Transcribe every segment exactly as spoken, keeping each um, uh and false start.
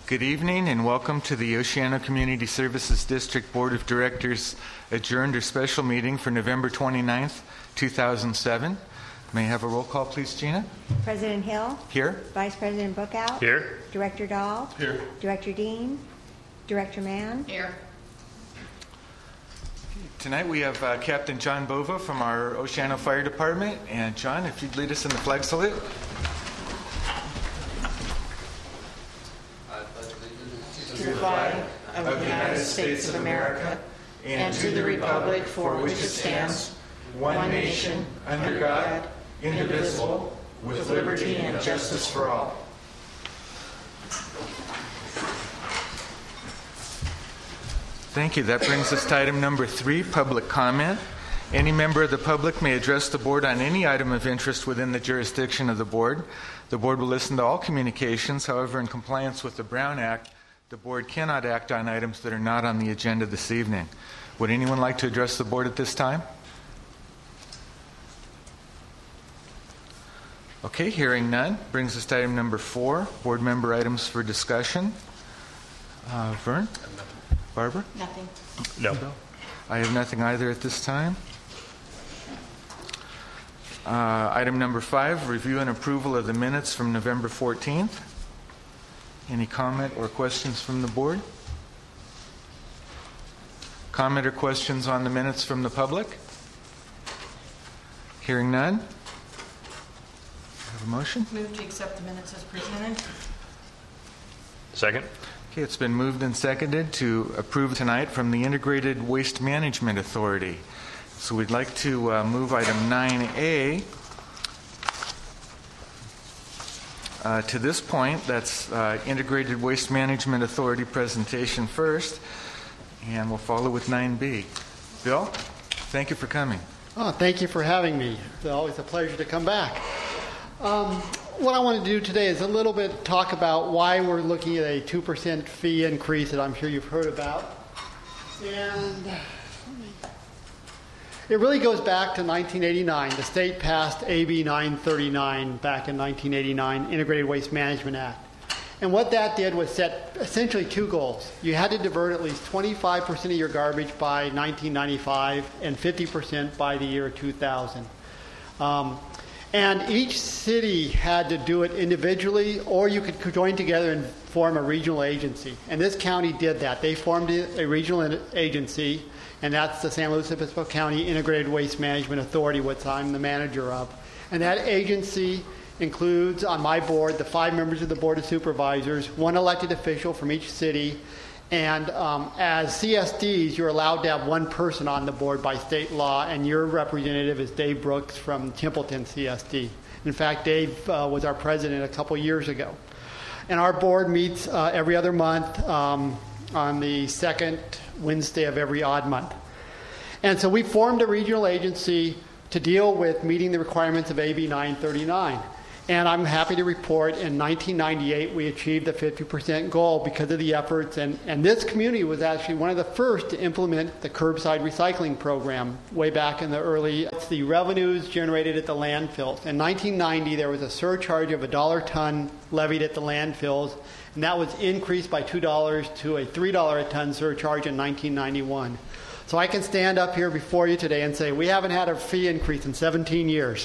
Good evening and welcome to the Oceano Community Services District Board of Directors adjourned or special meeting for November twenty-ninth, two thousand seven. May I have a roll call, please, Gina? President Hill. Here. Vice President Bookout. Here. Director Dahl. Here. Director Dean. Director Mann. Here. Tonight we have uh, Captain John Bova from our Oceano Fire Department. And John, if you'd lead us in the flag salute. To the flag of the United States of America and to the republic for which it stands, one nation, under God, indivisible, with liberty and justice for all. Thank you. That brings us to item number three, public comment. Any member of the public may address the board on any item of interest within the jurisdiction of the board. The board will listen to all communications. However, in compliance with the Brown Act, the board cannot act on items that are not on the agenda this evening. Would anyone like to address the board at this time? Okay, hearing none. Brings us to item number four, board member items for discussion. Uh, Vern? Barbara? Nothing. No. I have nothing either at this time. Uh, item number five, review and approval of the minutes from November fourteenth. Any comment or questions from the board? Comment or questions on the minutes from the public? Hearing none. Have a motion? Move to accept the minutes as presented. Second. Okay, it's been moved and seconded to approve tonight from the Integrated Waste Management Authority. So we'd like to uh, move item nine A. Uh, to this point, that's uh, Integrated Waste Management Authority presentation first, and we'll follow with nine B. Bill, thank you for coming. Oh, thank you for having me. It's always a pleasure to come back. Um, what I want to do today is a little bit talk about why we're looking at a two percent fee increase that I'm sure you've heard about. And it really goes back to nineteen eighty-nine. The state passed A B nine thirty-nine back in nineteen eighty-nine, Integrated Waste Management Act. And what that did was set essentially two goals. You had to divert at least twenty-five percent of your garbage by nineteen ninety-five and fifty percent by the year two thousand. Um, and each city had to do it individually, or you could join together and form a regional agency. And this county did that. They formed a regional agency, and that's the San Luis Obispo County Integrated Waste Management Authority, which I'm the manager of. And that agency includes, on my board, the five members of the Board of Supervisors, one elected official from each city, and um, as C S Ds, you're allowed to have one person on the board by state law, and your representative is Dave Brooks from Templeton C S D. In fact, Dave uh, was our president a couple years ago. And our board meets uh, every other month um, on the second Wednesday of every odd month. And so we formed a regional agency to deal with meeting the requirements of A B nine thirty-nine. And I'm happy to report in nineteen ninety-eight we achieved the fifty percent goal because of the efforts. And, and this community was actually one of the first to implement the curbside recycling program way back in the early. It's the revenues generated at the landfills. In nineteen ninety there was a surcharge of a dollar ton levied at the landfills. And that was increased by two dollars to a three dollars a ton surcharge in nineteen ninety-one. So I can stand up here before you today and say we haven't had a fee increase in seventeen years.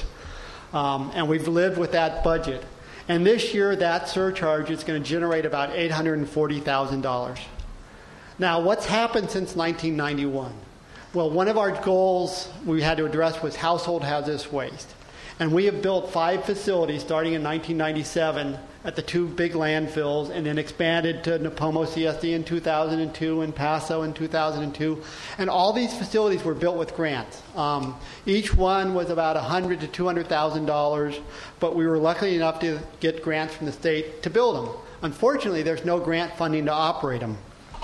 Um, and we've lived with that budget. And this year, that surcharge is going to generate about eight hundred forty thousand dollars. Now, what's happened since nineteen ninety-one? Well, one of our goals we had to address was household hazardous waste. And we have built five facilities starting in nineteen ninety-seven at the two big landfills, and then expanded to Napomo C S D in two thousand two and Paso in two thousand two. And all these facilities were built with grants. Um, each one was about one hundred thousand to two hundred thousand dollars, but we were lucky enough to get grants from the state to build them. Unfortunately, there's no grant funding to operate them.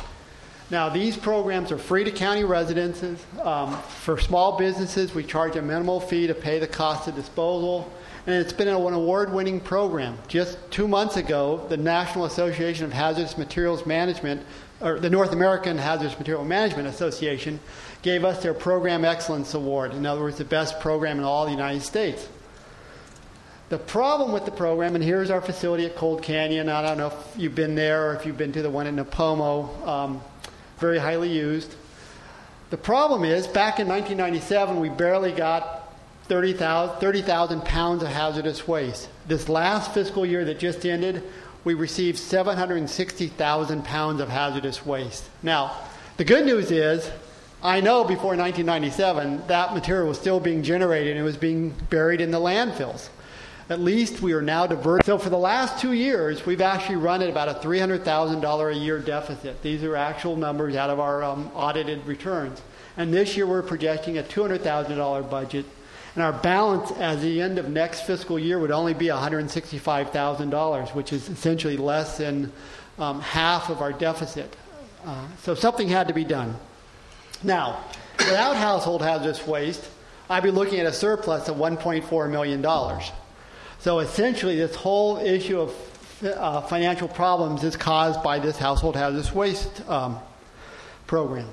Now, these programs are free to county residents. Um, for small businesses, we charge a minimal fee to pay the cost of disposal. And it's been an award-winning program. Just two months ago, the National Association of Hazardous Materials Management, or the North American Hazardous Material Management Association, gave us their Program Excellence Award. In other words, the best program in all the United States. The problem with the program, and here's our facility at Cold Canyon. I don't know if you've been there or if you've been to the one in Napomo. Um, very highly used. The problem is, back in nineteen ninety-seven, we barely got thirty thousand pounds of hazardous waste. This last fiscal year that just ended, we received seven hundred sixty thousand pounds of hazardous waste. Now, the good news is, I know before nineteen ninety-seven, that material was still being generated and it was being buried in the landfills. At least we are now diverted. So for the last two years, we've actually run at about a three hundred thousand dollars a year deficit. These are actual numbers out of our um, audited returns. And this year we're projecting a two hundred thousand dollars budget. And our balance at the end of next fiscal year would only be one hundred sixty-five thousand dollars, which is essentially less than um, half of our deficit. Uh, so something had to be done. Now, without household hazardous waste, I'd be looking at a surplus of one point four million dollars. So essentially, this whole issue of uh, financial problems is caused by this household hazardous waste um, program.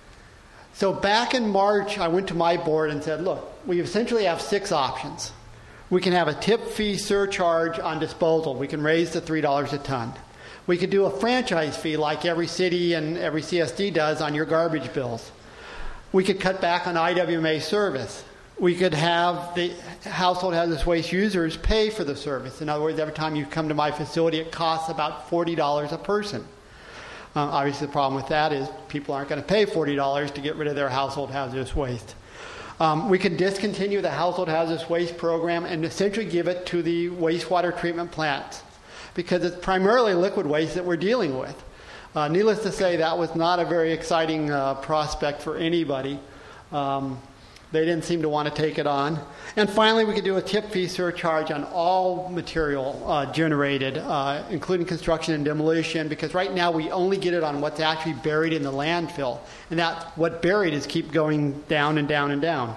So back in March, I went to my board and said, look, we essentially have six options. We can have a tip fee surcharge on disposal. We can raise to three dollars a ton. We could do a franchise fee like every city and every C S D does on your garbage bills. We could cut back on I W M A service. We could have the household hazardous waste users pay for the service. In other words, every time you come to my facility, it costs about forty dollars a person. Uh, obviously, the problem with that is people aren't going to pay forty dollars to get rid of their household hazardous waste. Um, we could discontinue the household hazardous waste program and essentially give it to the wastewater treatment plants because it's primarily liquid waste that we're dealing with. Uh, needless to say, that was not a very exciting uh, prospect for anybody. Um, They didn't seem to want to take it on. And finally, we could do a tip fee surcharge on all material uh, generated, uh, including construction and demolition, because right now we only get it on what's actually buried in the landfill. And that what buried is keep going down and down and down.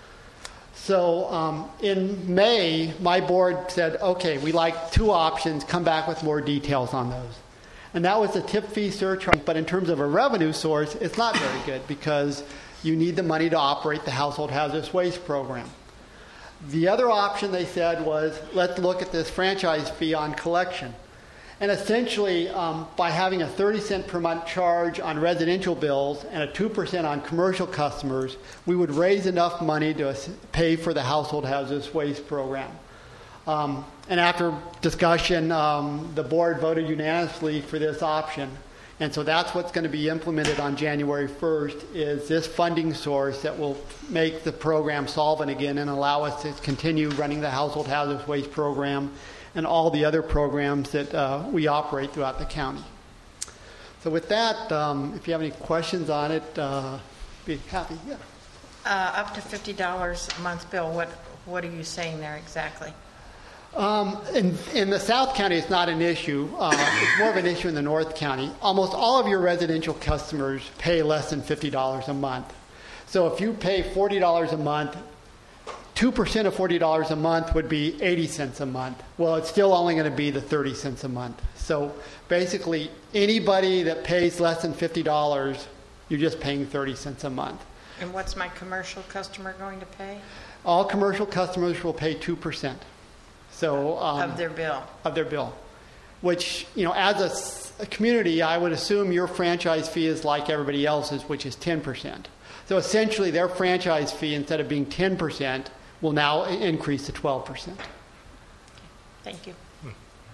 So um, in May, my board said, okay, we like two options, come back with more details on those. And that was the tip fee surcharge. But in terms of a revenue source, it's not very good because you need the money to operate the household hazardous waste program. The other option, they said, was let's look at this franchise fee on collection. And essentially, um, by having a thirty cent per month charge on residential bills and a two percent on commercial customers, we would raise enough money to pay for the household hazardous waste program. Um, and after discussion, um, the board voted unanimously for this option. And so that's what's going to be implemented on January first is this funding source that will make the program solvent again and allow us to continue running the household hazardous waste program and all the other programs that uh, we operate throughout the county. So with that, um, if you have any questions on it, uh, be happy. Yeah. Uh, up to fifty dollars a month bill, what, what are you saying there exactly? Um, in, in the South County, it's not an issue. Uh, it's more of an issue in the North County. Almost all of your residential customers pay less than fifty dollars a month. So if you pay forty dollars a month, two percent of forty dollars a month would be eighty cents a month. Well, it's still only going to be the thirty cents a month. So basically, anybody that pays less than fifty dollars, you're just paying thirty cents a month. And what's my commercial customer going to pay? All commercial customers will pay two percent. So, um, of their bill. Of their bill. Which, you know, as a, a community, I would assume your franchise fee is like everybody else's, which is ten percent. So essentially, their franchise fee, instead of being ten percent, will now increase to twelve percent. Thank you. Hmm.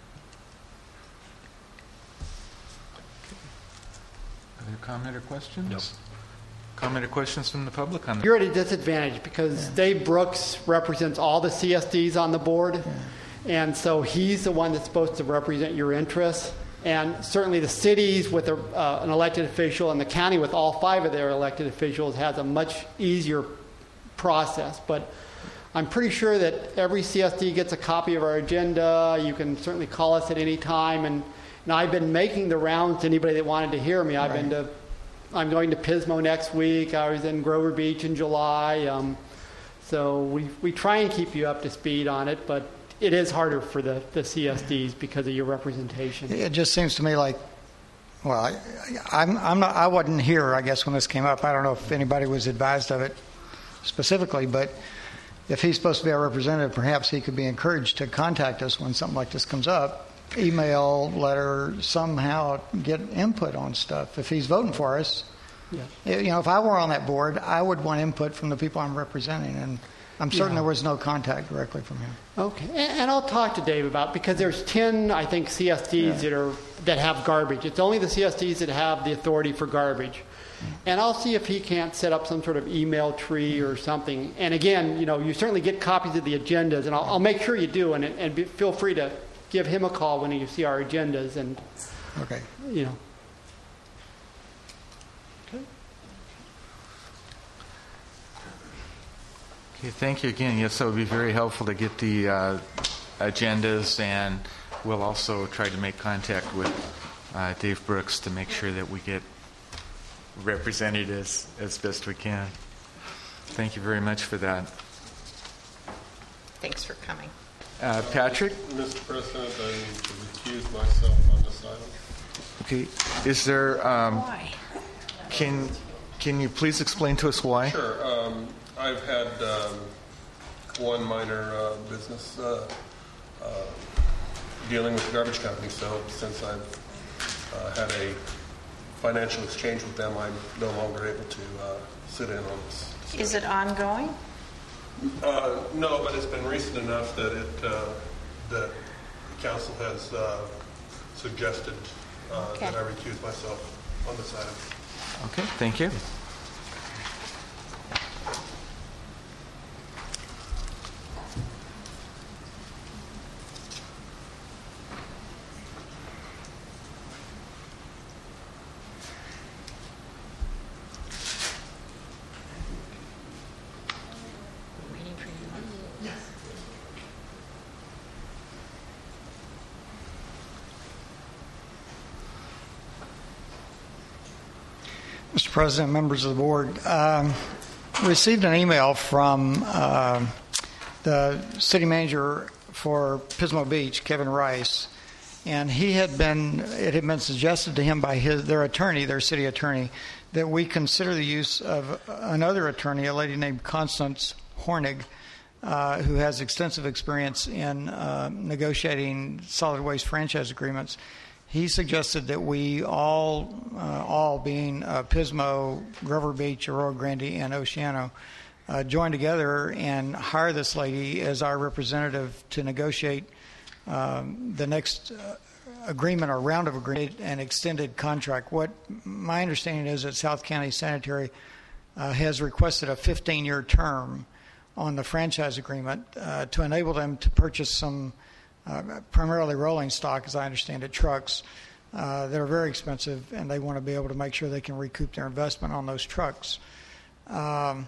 Other comment or questions? No. Comment or questions from the public on that? You're at a disadvantage because yeah. Dave Brooks represents all the C S Ds on the board. Yeah. And so he's the one that's supposed to represent your interests. And certainly the cities with a, uh, an elected official and the county with all five of their elected officials has a much easier process. But I'm pretty sure that every C S D gets a copy of our agenda. You can certainly call us at any time. And, and I've been making the rounds to anybody that wanted to hear me. I've right. been to I'm going to Pismo next week. I was in Grover Beach in July. Um, so we we try and keep you up to speed on it, but it is harder for the, the C S Ds because of your representation. It just seems to me like, well, I, I'm I'm not I wasn't here, I guess, when this came up. I don't know if anybody was advised of it specifically, but if he's supposed to be our representative, perhaps he could be encouraged to contact us when something like this comes up. Email, letter, somehow get input on stuff. If he's voting for us, Yeah. you know, if I were on that board, I would want input from the people I'm representing, and I'm certain Yeah. there was no contact directly from him. Okay, and, and I'll talk to Dave about, because there's ten, I think, C S Ds Yeah. that are that have garbage. It's only the C S Ds that have the authority for garbage. And I'll see if he can't set up some sort of email tree or something. And again, you know, you certainly get copies of the agendas, and I'll, I'll make sure you do, and, and be, feel free to give him a call when you see our agendas, and, Okay. you know. Okay, thank you again. Yes, that would be very helpful to get the uh, agendas, and we'll also try to make contact with uh, Dave Brooks to make sure that we get represented as, as best we can. Thank you very much for that. Thanks for coming. Uh, Patrick? Mister President, I need to recuse myself on this item. Okay, is there, um, Why? can, can you please explain to us why? Sure. Um, I've had um, one minor uh, business uh, uh, dealing with the garbage company, so since I've uh, had a financial exchange with them, I'm no longer able to uh, sit in on this. Is it ongoing? Uh, no, but it's been recent enough that it uh, that the council has uh, suggested uh, Okay. that I recuse myself on this item. Okay, thank you. Waiting for you. Mister President, members of the board, um, received an email from uh, the city manager for Pismo Beach, Kevin Rice, and he had been, it had been suggested to him by his, their attorney, their city attorney, that we consider the use of another attorney, a lady named Constance Hornig, uh, who has extensive experience in uh, negotiating solid waste franchise agreements. He suggested that we all, uh, all being uh, Pismo, Grover Beach, Aurora Grande, and Oceano, uh, join together and hire this lady as our representative to negotiate um, the next uh, agreement or round of agreement, an extended contract. What my understanding is that South County Sanitary uh, has requested a fifteen-year term on the franchise agreement uh, to enable them to purchase some Uh, primarily rolling stock, as I understand it, trucks uh, that are very expensive, and they want to be able to make sure they can recoup their investment on those trucks. Um,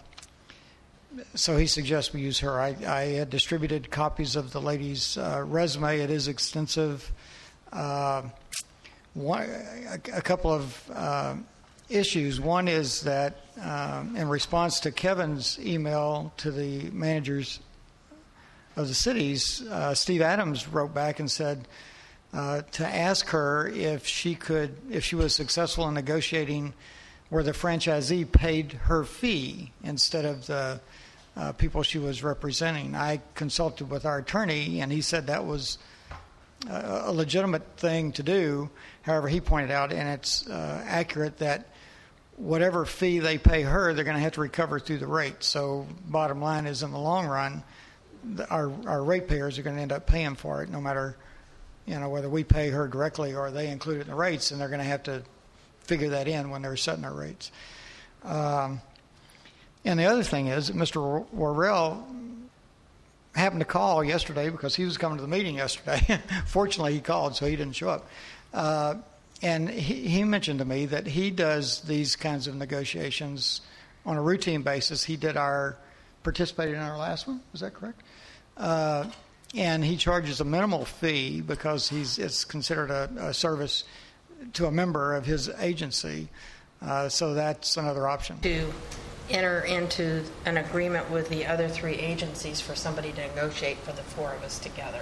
so he suggests we use her. I, I had distributed copies of the lady's uh, resume. It is extensive. Uh, one, a, a couple of uh, issues. One is that um, in response to Kevin's email to the managers of the cities, uh, Steve Adams wrote back and said uh, to ask her if she could, if she was successful in negotiating where the franchisee paid her fee instead of the uh, people she was representing. I consulted with our attorney, and he said that was a, a legitimate thing to do. However, he pointed out, and it's uh, accurate, that whatever fee they pay her, they're going to have to recover through the rate. So bottom line is, in the long run, Our, our ratepayers are going to end up paying for it, no matter, you know, whether we pay her directly or they include it in the rates, and they're going to have to figure that in when they're setting their rates. Um, and the other thing is that Mister Worrell happened to call yesterday because he was coming to the meeting yesterday. Fortunately, he called, so he didn't show up. Uh, and he, he mentioned to me that he does these kinds of negotiations on a routine basis. He did our participated in our last one. Was that correct? Uh, and he charges a minimal fee because he's it's considered a, a service to a member of his agency. Uh, so that's another option. To enter into an agreement with the other three agencies for somebody to negotiate for the four of us together.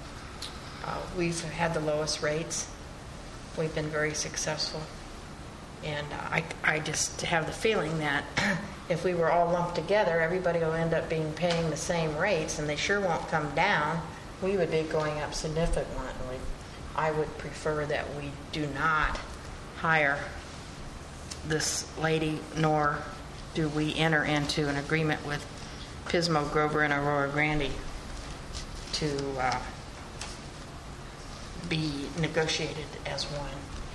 Uh, we've had the lowest rates. We've been very successful. And I, I just have the feeling that if we were all lumped together, everybody will end up being paying the same rates, and they sure won't come down. We would be going up significantly. I would prefer that we do not hire this lady, nor do we enter into an agreement with Pismo, Grover, and Aurora Grande to uh, be negotiated as one.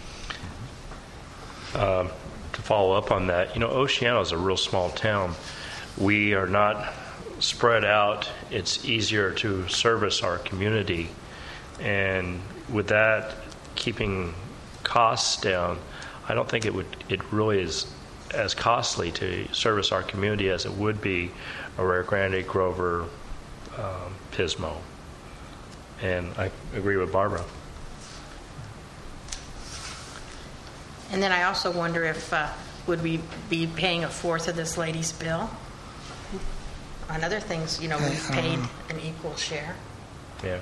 Um, to follow up on that, you know, Oceano is a real small town. We are not spread out. It's easier to service our community. And with that, keeping costs down, I don't think it would. It really is as costly to service our community as it would be Aurora Grande, Grover, um, Pismo. And I agree with Barbara. And then I also wonder if, uh, would we be paying a fourth of this lady's bill? On other things, you know, we've paid an equal share. Yeah.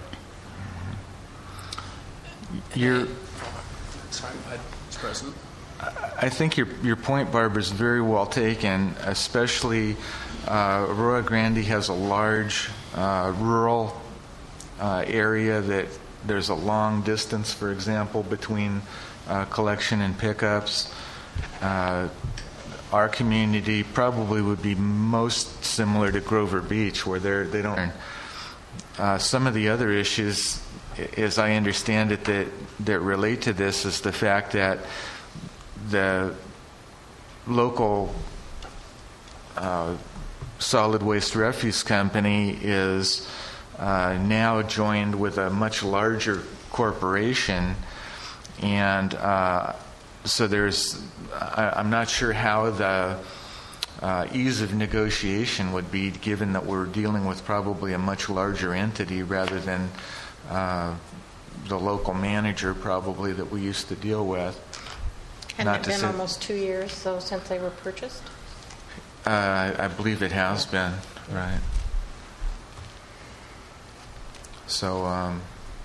You're, Sorry, Vice President. I think your your point, Barbara, is very well taken. Especially, uh, Aurora Grande has a large uh, rural uh, area that there's a long distance, for example, between uh, collection and pickups. Uh, our community probably would be most similar to Grover Beach, where they're, they don't. Uh, some of the other issues, as I understand it, that that relate to this is the fact that the local uh, solid waste refuse company is uh, now joined with a much larger corporation, and uh, so there's I, I'm not sure how the uh, ease of negotiation would be, given that we're dealing with probably a much larger entity rather than uh, the local manager probably that we used to deal with. Hadn't Not it to been say- almost two years, though, since they were purchased? Uh, I, I believe it has been, right. So, um,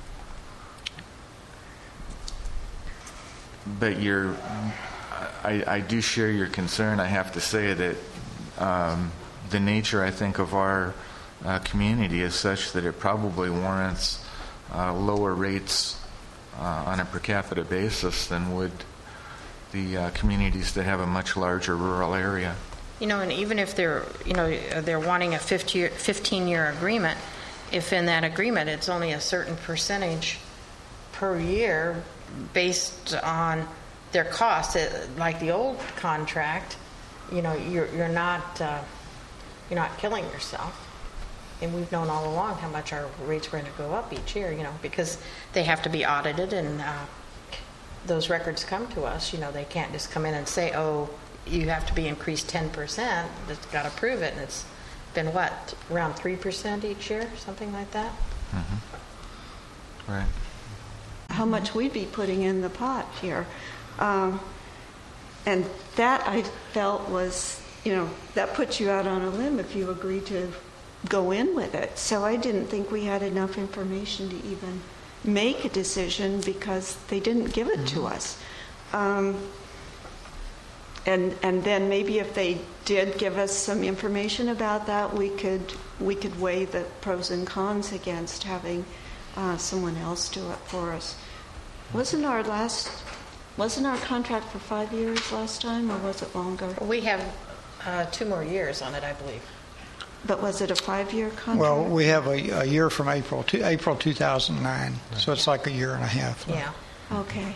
but you're, I, I do share your concern. I have to say that um, the nature, I think, of our uh, community is such that it probably warrants uh, lower rates uh, on a per capita basis than would the uh, communities that have a much larger rural area. You know, and even if they're, you know, they're wanting a fifteen-year agreement, if in that agreement it's only a certain percentage per year based on their costs, it, like the old contract, you know, you're you're not uh, you're not killing yourself. And we've known all along how much our rates were going to go up each year, you know, because they have to be audited, and uh, those records come to us. You know, they can't just come in and say, oh, you have to be increased ten percent. It's got to prove it. And it's been, what, around three percent each year, something like that? Mm-hmm. Right. How much we'd be putting in the pot here. Um, and that I felt was, you know, that puts you out on a limb if you agree to go in with it. So I didn't think we had enough information to even make a decision because they didn't give it to us. Um, and and then maybe if they did give us some information about that, we could we could weigh the pros and cons against having uh, someone else do it for us. Wasn't our last wasn't our contract for five years last time, or was it longer? We have uh, two more years on it, I believe. But was it a five-year contract? Well, we have a, a year from April to April two thousand nine, so it's like a year and a half. Yeah. Okay.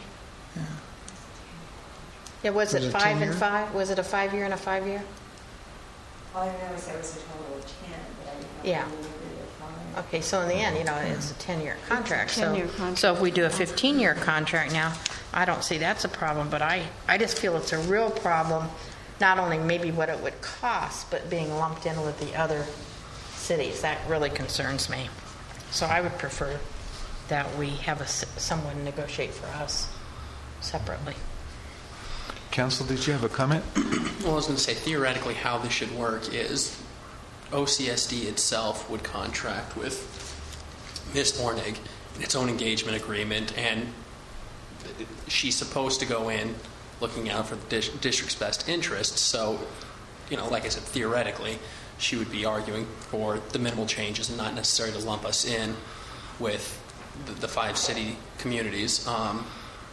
Yeah, was Was it it five ten and year? five? Was it a five-year and a five-year? All I know is there was a total of ten, but I didn't know Yeah. if we were five. Okay, so in the end, you know, it's a ten-year contract. So, ten-year contract. so if we do a fifteen-year contract now, I don't see that's a problem, but I, I just feel it's a real problem, not only maybe what it would cost, but being lumped in with the other cities. That really concerns me. So I would prefer that we have a, s- someone negotiate for us separately. Council, did you have a comment? Well, I was going to say, theoretically, how this should work is O C S D itself would contract with Miz Hornig in its own engagement agreement, and she's supposed to go in looking out for the dis- district's best interests. So, you know, like I said, theoretically, she would be arguing for the minimal changes and not necessarily to lump us in with the, the five city communities. Um,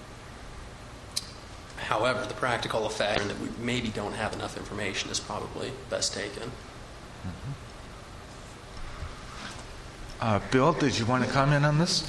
however, the practical effect that we maybe don't have enough information is probably best taken. Mm-hmm. Uh, Bill, did you want to comment on this?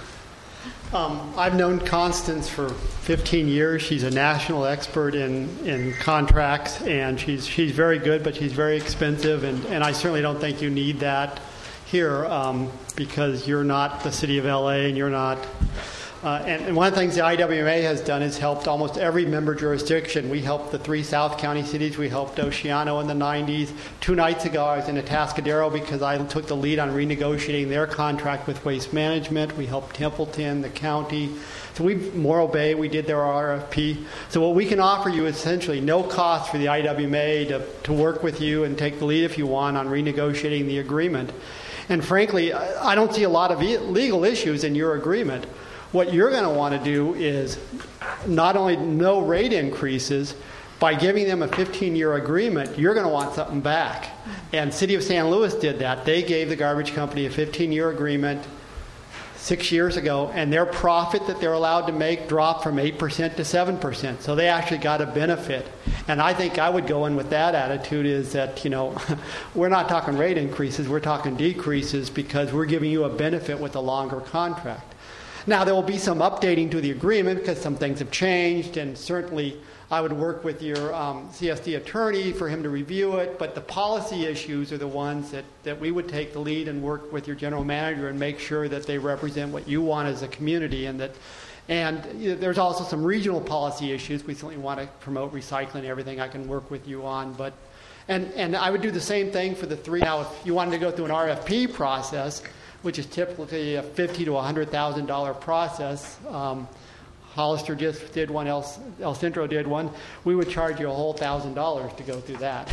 Um, I've known Constance for fifteen years. She's a national expert in, in contracts, and she's she's very good, but she's very expensive, and, and I certainly don't think you need that here um, because you're not the city of L A and you're not. Uh, and, and one of the things the I W M A has done is helped almost every member jurisdiction. We helped the three South County cities. We helped Oceano in the nineties. Two nights ago, I was in Atascadero because I took the lead on renegotiating their contract with Waste Management. We helped Templeton, the county. So we, Morro Bay, we did their R F P. So what we can offer you is essentially no cost for the I W M A to, to work with you and take the lead if you want on renegotiating the agreement. And frankly, I don't see a lot of legal issues in your agreement. What you're going to want to do is not only no rate increases, by giving them a fifteen-year agreement, you're going to want something back. And City of San Luis did that. They gave the garbage company a fifteen-year agreement six years ago, and their profit that they're allowed to make dropped from eight percent to seven percent. So they actually got a benefit. And I think I would go in with that attitude is that, you know, we're not talking rate increases, we're talking decreases because we're giving you a benefit with a longer contract. Now, there will be some updating to the agreement because some things have changed, and certainly I would work with your um, C S D attorney for him to review it, but the policy issues are the ones that, that we would take the lead and work with your general manager and make sure that they represent what you want as a community. And that, and you know, there's also some regional policy issues. We certainly want to promote recycling and everything I can work with you on. But, and, and I would do the same thing for the three. Now, if you wanted to go through an R F P process, which is typically a fifty thousand to one hundred thousand dollars process. Um, Hollister just did one, El, El Centro did one. We would charge you a whole one thousand dollars to go through that.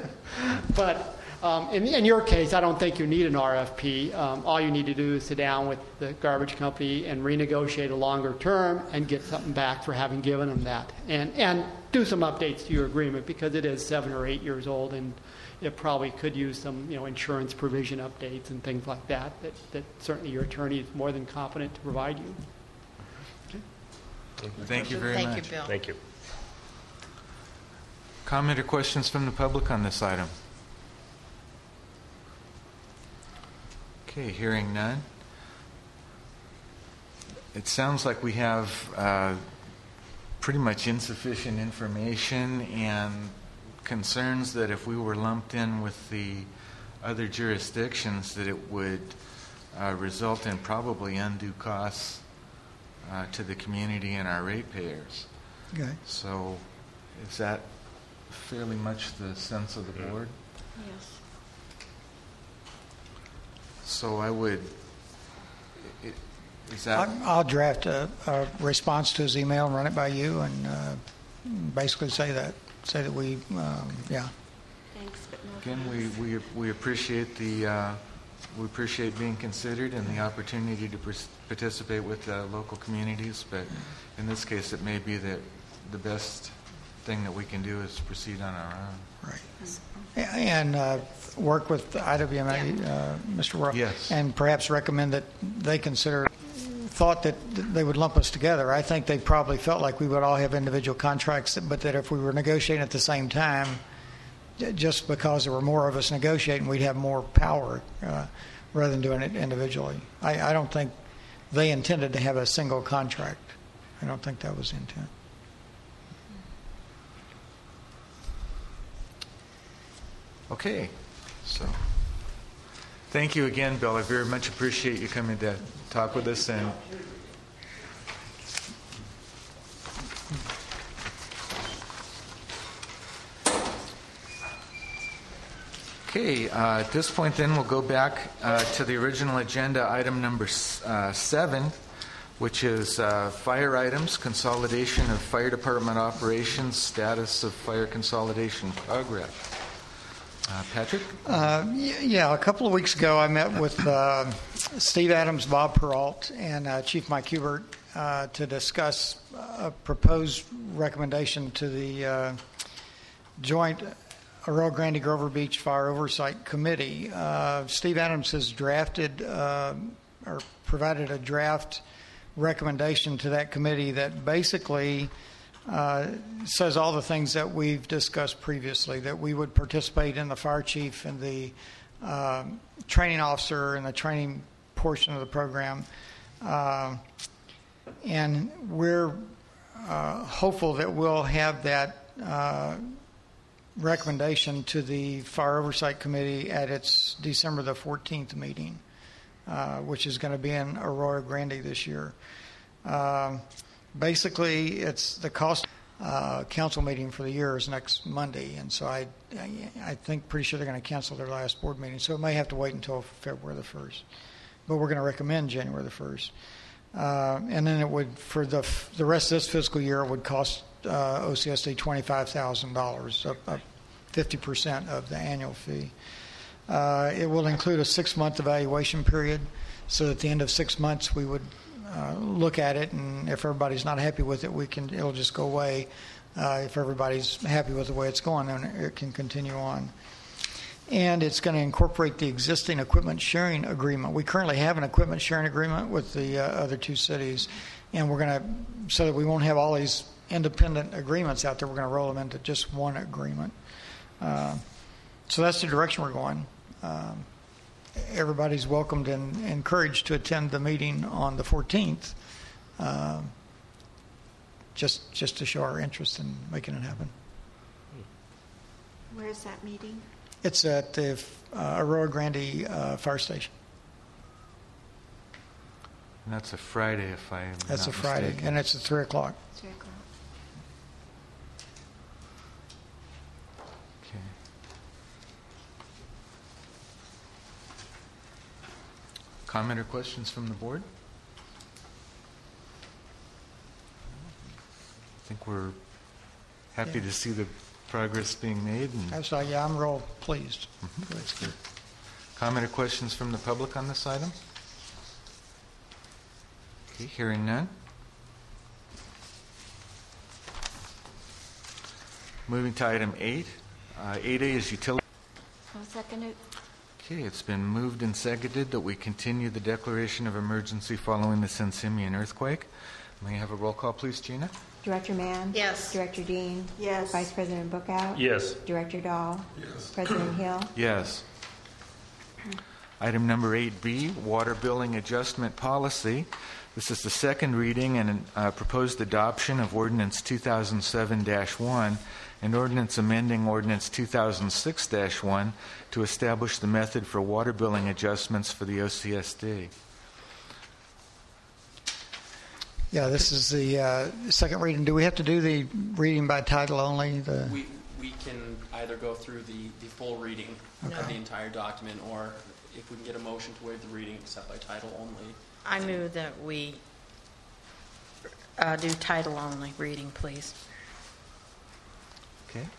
But um, in, in your case, I don't think you need an R F P. Um, all you need to do is sit down with the garbage company and renegotiate a longer term and get something back for having given them that. And, and do some updates to your agreement because it is seven or eight years old, and it probably could use some, you know, insurance provision updates and things like that, that, that certainly your attorney is more than competent to provide you. Okay. Thank you very Thank much. you, Bill. Thank you. Comment or questions from the public on this item? Okay, hearing none. It sounds like we have uh, pretty much insufficient information and concerns that if we were lumped in with the other jurisdictions that it would uh, result in probably undue costs uh, to the community and our ratepayers. Okay. So is that fairly much the sense of the board? Yes. So I would, it, is that... I'll, I'll draft a, a response to his email and run it by you and uh, basically say that. Say that we, um, yeah. Thanks, but no Again, thanks. we, we, we appreciate the, uh, we appreciate being considered and the opportunity to pers- participate with uh, local communities, but in this case, it may be that the best thing that we can do is proceed on our own. Right. And uh, work with the I W M A, uh, Mister Worrell. Yes. And perhaps recommend that they consider, thought that they would lump us together. I think they probably felt like we would all have individual contracts, but that if we were negotiating at the same time, just because there were more of us negotiating, we'd have more power uh, rather than doing it individually. I, I don't think they intended to have a single contract. I don't think that was the intent. Okay, so thank you again, Bill. I very much appreciate you coming to talk with us. And okay, uh, at this point, then we'll go back uh, to the original agenda, item number uh, seven, which is uh, fire items, consolidation of fire department operations, status of fire consolidation progress. Uh, Patrick? Uh, yeah, a couple of weeks ago I met with uh, Steve Adams, Bob Peralt, and uh, Chief Mike Hubert uh, to discuss a proposed recommendation to the uh, joint Arroyo Grande Grover Beach Fire Oversight Committee. Uh, Steve Adams has drafted uh, or provided a draft recommendation to that committee that basically uh, says all the things that we've discussed previously, that we would participate in the fire chief and the uh, training officer and the training portion of the program. Uh, and we're uh, hopeful that we'll have that uh, recommendation to the Fire Oversight Committee at its December the fourteenth meeting, uh, which is going to be in Arroyo Grande this year. Uh, basically, it's the cost uh, council meeting for the year is next Monday, and so I, I, I think pretty sure they're going to cancel their last board meeting, so it may have to wait until February the first. But we're going to recommend January the first. Uh, and then it would, for the the rest of this fiscal year, it would cost uh, O C S D twenty-five thousand dollars, up, up fifty percent of the annual fee. Uh, it will include a six-month evaluation period, so at the end of six months we would uh, look at it, and if everybody's not happy with it, we can it'll just go away. Uh, if everybody's happy with the way it's going, then it can continue on. And it's going to incorporate the existing equipment sharing agreement. We currently have an equipment sharing agreement with the uh, other two cities, and we're going to, so that we won't have all these independent agreements out there, we're going to roll them into just one agreement. Uh, so that's the direction we're going. Um, everybody's welcomed and encouraged to attend the meeting on the fourteenth, uh, just just to show our interest in making it happen. Where's that meeting? It's at the uh, Arroyo Grande uh, Fire Station. And that's a Friday, if I'm That's not a Friday, mistaken. and it's at three o'clock. Three o'clock. Okay. Comment or questions from the board? I think we're happy Yeah. to see the progress being made. And I was, yeah, I'm real pleased. That's good. Comment or questions from the public on this item? Okay, hearing none. Moving to item eight. Uh, eight A is utility. I'll second it. Okay, it's been moved and seconded that we continue the declaration of emergency following the San Simeon earthquake. May I have a roll call, please, Gina? Director Mann? Yes. Director Dean? Yes. Vice President Bookout? Yes. Director Dahl? Yes. President Hill? Yes. Item number eight B, water billing adjustment policy. This is the second reading and uh, proposed adoption of Ordinance two thousand seven dash one and Ordinance amending Ordinance two thousand six dash one to establish the method for water billing adjustments for the O C S D. Yeah, this is the uh, second reading. Do we have to do the reading by title only? The We, we can either go through the, the full reading of the entire document, or if we can get a motion to waive the reading except by title only. I move that we uh, do title only reading, please. Okay.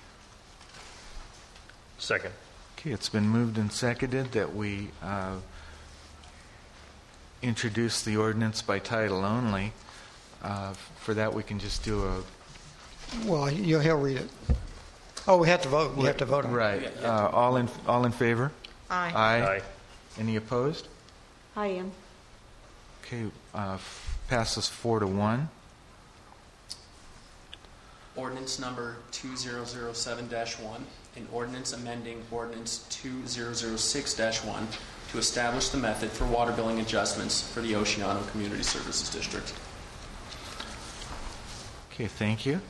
Second. Okay, it's been moved and seconded that we uh, introduce the ordinance by title only. Uh, for that, we can just do a well, you'll he'll read it. Oh, we have to vote. We have to vote on it. right. Uh, all in all in favor? Aye. Aye. Aye. Any opposed? I am. Okay, uh, f- passes four to one. Ordinance number two thousand seven dash one, an ordinance amending Ordinance two thousand six dash one to establish the method for water billing adjustments for the Oceano Community Services District. Okay, thank you.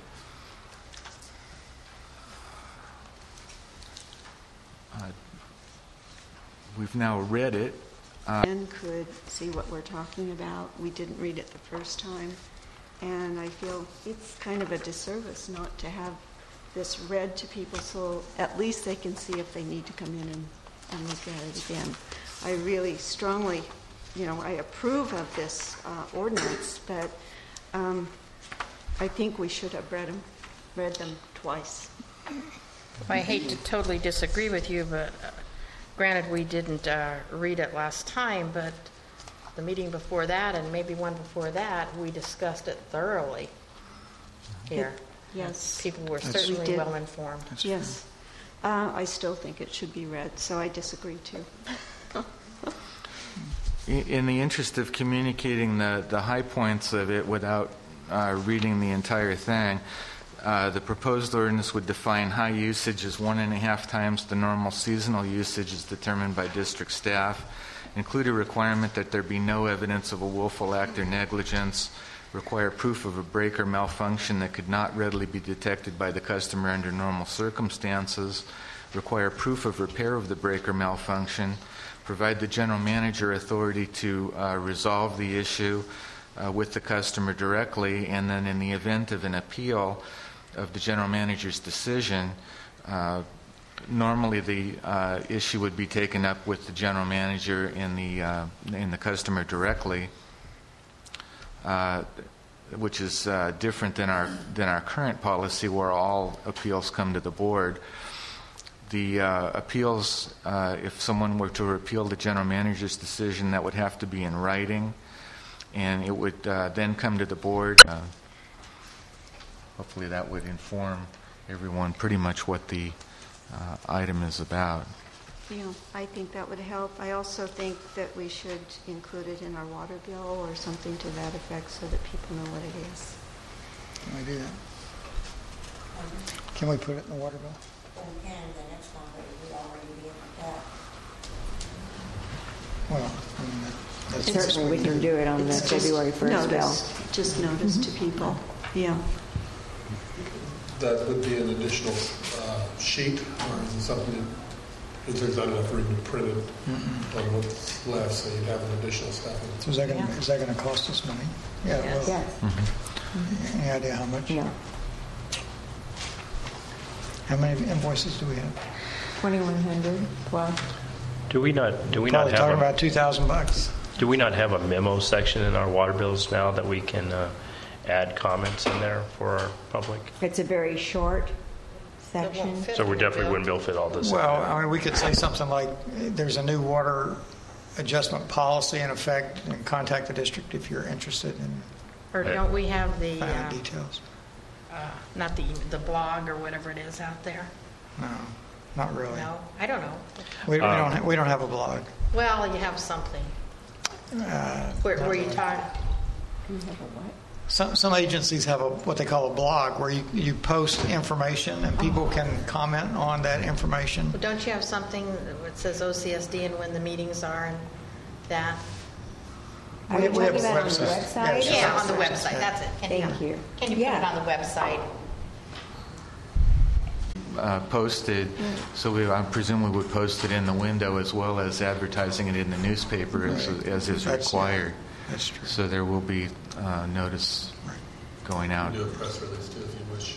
Uh, we've now read it. Uh, And could see what we're talking about. We didn't read it the first time. And I feel it's kind of a disservice not to have this read to people so at least they can see if they need to come in and, and look at it again. I really strongly, you know, I approve of this uh, ordinance, but um, I think we should have read them, read them twice. I hate to totally disagree with you, but uh, granted, we didn't uh, read it last time, but the meeting before that and maybe one before that, we discussed it thoroughly. here. Yes. People were That's- We certainly did. well informed. That's Yes. Uh, I still think it should be read, so I disagree too. I- In the interest of communicating the, the high points of it without uh, reading the entire thing, uh, the proposed ordinance would define high usage as one and a half times the normal seasonal usage as determined by district staff, include a requirement that there be no evidence of a willful act or negligence, require proof of a break or malfunction that could not readily be detected by the customer under normal circumstances, require proof of repair of the break or malfunction, provide the general manager authority to uh, resolve the issue uh, with the customer directly, and then in the event of an appeal of the general manager's decision, uh, normally the uh, issue would be taken up with the general manager and the uh, and the customer directly, uh, which is uh, different than our than our current policy, where all appeals come to the board. The uh, appeals, uh, if someone were to appeal the general manager's decision, that would have to be in writing, and it would uh, then come to the board. Uh, hopefully that would inform everyone pretty much what the uh, item is about. Yeah, I think that would help. I also think that we should include it in our water bill or something to that effect so that people know what it is. Can we do that? Can we put it in the water bill? Well, we can, the next one, but it would already be in the Well, I mean, that- that's... Certainly, we can do it on the It's just February first bill. notice, Just notice to people, yeah. That would be an additional uh, sheet, or is it something, because there's not enough room to print it on what's left, so you'd have an additional step. So is that going to, is that going to cost us money? Yeah, it will. Yes. Any idea how much? No. How many invoices do we have? twenty-one hundred plus. Do we not, do we not Probably talking have, about a- two thousand bucks. do we not have a memo section in our water bills now that we can uh, add comments in there for our public? It's a very short It section. won't fit So we in the definitely bill. wouldn't be able to fit all this in Well, there. I mean, we could say something like, there's a new water adjustment policy in effect, and contact the district if you're interested in Or don't we have the, finding uh, details. uh, not the, the blog or whatever it is out there? No, not really. No, I don't know. We, we Um, don't, ha- we don't have a blog. Well, you have something. Uh, Where, where you talk, Some, some agencies have a, what they call a blog, where you, you post information and people can comment on that information. well, don't you have something that says O C S D and when the meetings are and that? Are you We- we have talking a about on the website. website? Yes. Yeah, on the website, that's it. Can Thank you. Can you put it Yeah. on the website? Uh, posted, so we, I presume we would post it in the window as well as advertising it in the newspaper as, as is That's- required. That's true. So there will be uh, notice going out. Do a press release too if you wish.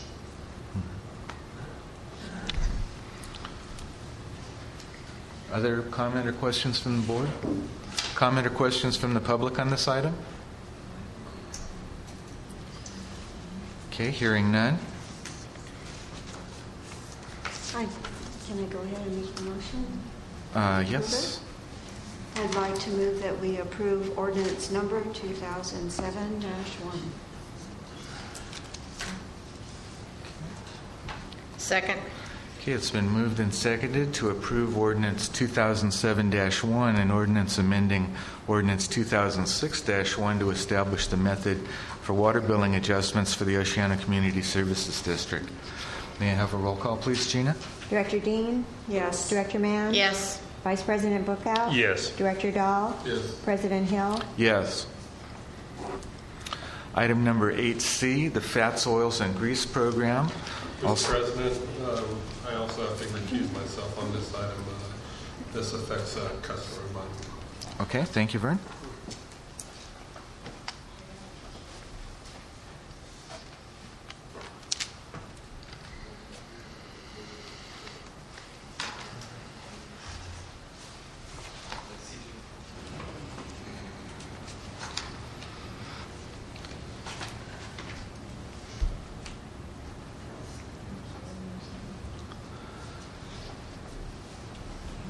Other comment or questions from the board? Comment or questions from the public on this item? Okay, hearing none. Hi, can I go ahead and make the motion? Uh, yes. I'd like to move that we approve ordinance number two thousand seven dash one. Second. Okay, it's been moved and seconded to approve ordinance two thousand seven dash one and ordinance amending ordinance two thousand six dash one to establish the method for water billing adjustments for the Oceana Community Services District. May I have a roll call, please, Gina? Director Dean? Yes. Director Mann? Yes. Vice President Bookout? Yes. Director Dahl? Yes. President Hill? Yes. Item number eight C, the Fats, Oils, and Grease Program. Mister Also- President, um, I also have to recuse myself on this item. Uh, This affects a customer of mine. Okay, thank you, Vern.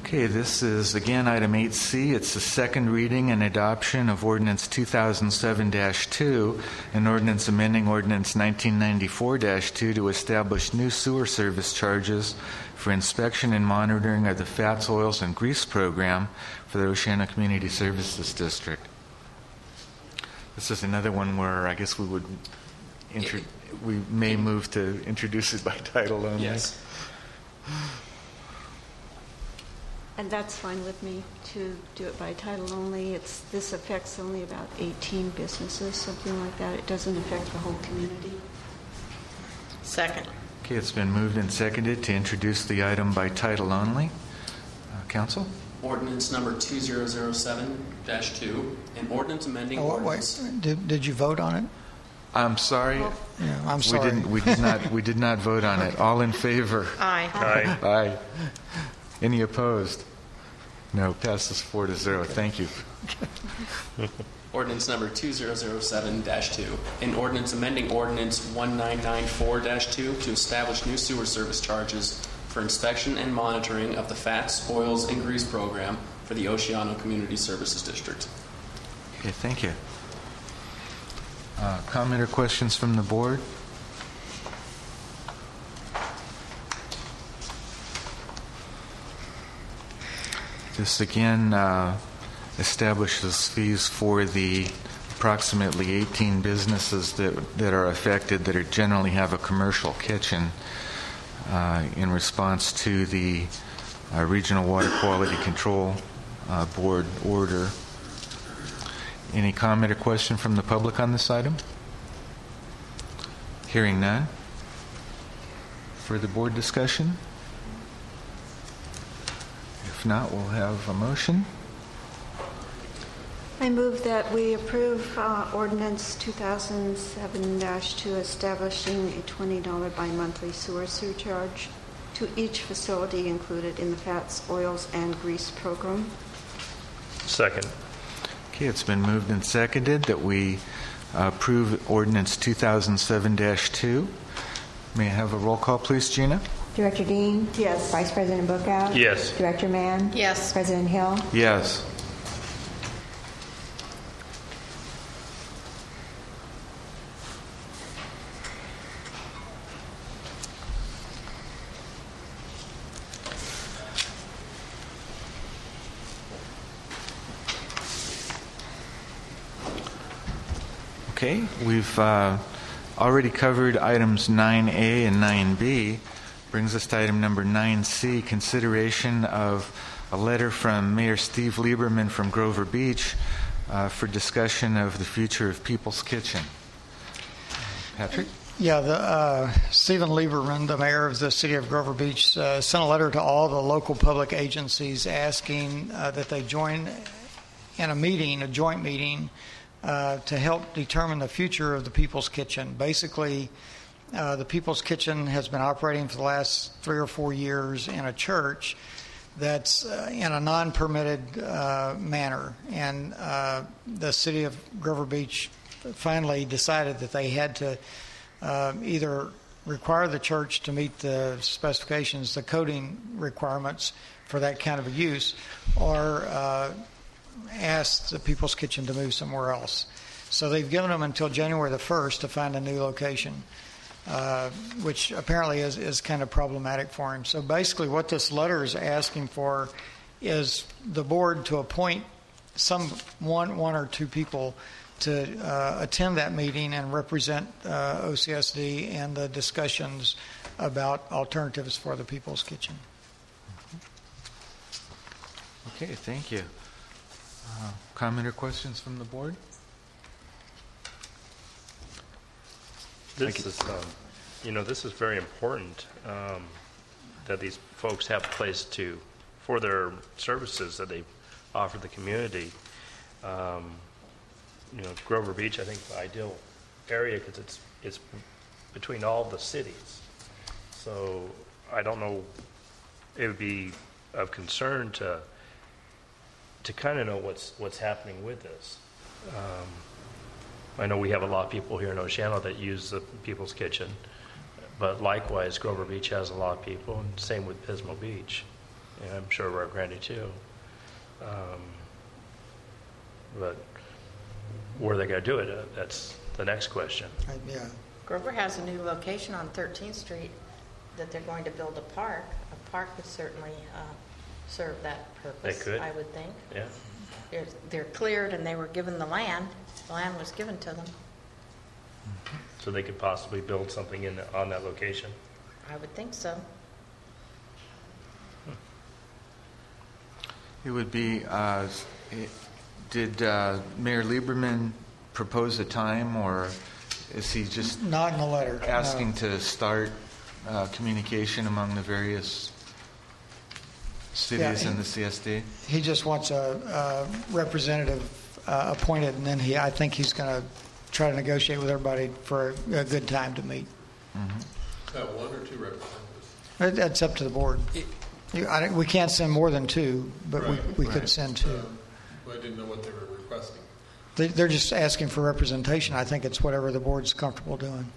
Okay, this is again item eight C. It's the second reading and adoption of ordinance two thousand seven dash two, an ordinance amending ordinance nineteen ninety-four dash two to establish new sewer service charges for inspection and monitoring of the fats, oils, and grease program for the Oceana Community Services District. This is another one where I guess we would intro- we may move to introduce it by title only. Yes. And that's fine with me to do it by title only. It's, this affects only about eighteen businesses, something like that. It doesn't affect the whole community. Second. Okay, it's been moved and seconded to introduce the item by title only. Uh, Council? Ordinance number two thousand seven dash two, an ordinance amending Oh, wait, ordinance. did, did you vote on it? I'm sorry. Well, Yeah, I'm We sorry. didn't. We did not. We did not vote on it. All in favor? Aye. Aye. Aye. Any opposed? No. Passes four to zero. Thank you. Ordinance number two thousand seven dash two, an ordinance amending ordinance nineteen ninety-four dash two to establish new sewer service charges for inspection and monitoring of the fats, oils, and grease program for the Oceano Community Services District. Okay. Thank you. Uh, comment or questions from the board? This again uh, establishes fees for the approximately eighteen businesses that that are affected that are generally have a commercial kitchen uh, in response to the uh, Regional Water Quality Control uh, Board order. Any comment or question from the public on this item? Hearing none. Further board discussion? If not, we'll have a motion. I move that we approve uh, ordinance two thousand seven dash two establishing a twenty dollars bi-monthly sewer surcharge to each facility included in the fats, oils, and grease program. Second. Okay, it's been moved and seconded that we uh, approve ordinance two thousand seven dash two. May I have a roll call, please, Gina? Director Dean? Yes. Vice President Bookout? Yes. Director Mann? Yes. President Hill? Yes. Okay, we've uh, already covered items nine A and nine B. Brings us to item number nine C, consideration of a letter from Mayor Steve Lieberman from Grover Beach uh, for discussion of the future of People's Kitchen. Patrick? Yeah, the, uh, Stephen Lieberman, the mayor of the city of Grover Beach, uh, sent a letter to all the local public agencies asking uh, that they join in a meeting, a joint meeting, uh, to help determine the future of the People's Kitchen. Basically, uh, the People's Kitchen has been operating for the last three or four years in a church that's uh, in a non-permitted uh, manner, and uh, the city of Grover Beach finally decided that they had to uh, either require the church to meet the specifications, the coding requirements for that kind of a use, or uh, ask the People's Kitchen to move somewhere else. So they've given them until January the first to find a new location, uh, which apparently is, is kind of problematic for him. So basically what this letter is asking for is the board to appoint some one, one or two people to uh, attend that meeting and represent uh, O C S D and the discussions about alternatives for the People's Kitchen. Okay, thank you. Uh, comment or questions from the board? This is, um, you know, this is very important um, that these folks have a place to, for their services that they offer the community. Um, you know, Grover Beach, I think, the ideal area because it's it's between all the cities. So I don't know. It would be of concern to to kind of know what's what's happening with this. Um, I know we have a lot of people here in Oceano that use the People's Kitchen, but likewise, Grover Beach has a lot of people, and same with Pismo Beach. and I'm sure Rio Grande too. Um, but where are they going to do it? Uh, that's the next question. Uh, Yeah. Grover has a new location on thirteenth Street that they're going to build a park. A park would certainly uh, serve that purpose, They could. I would think. Yeah. They're, they're cleared and they were given the land. The land was given to them. So they could possibly build something in the, on that location. I would think so. It would be, uh, it- did uh, Mayor Lieberman propose a time, or is he just Not in the letter. no. asking to start uh, communication among the various cities Yeah, in he- the C S D? He just wants a, a representative uh, appointed, and then he, I think he's going to try to negotiate with everybody for a, a good time to meet. Is that one or two representatives? That- That's up to the board. It- You- I don't- We can't send more than two, but we, Right. we could Right. send two. Um, I didn't know what they were requesting. They- They're just asking for representation. I think it's whatever the board's comfortable doing.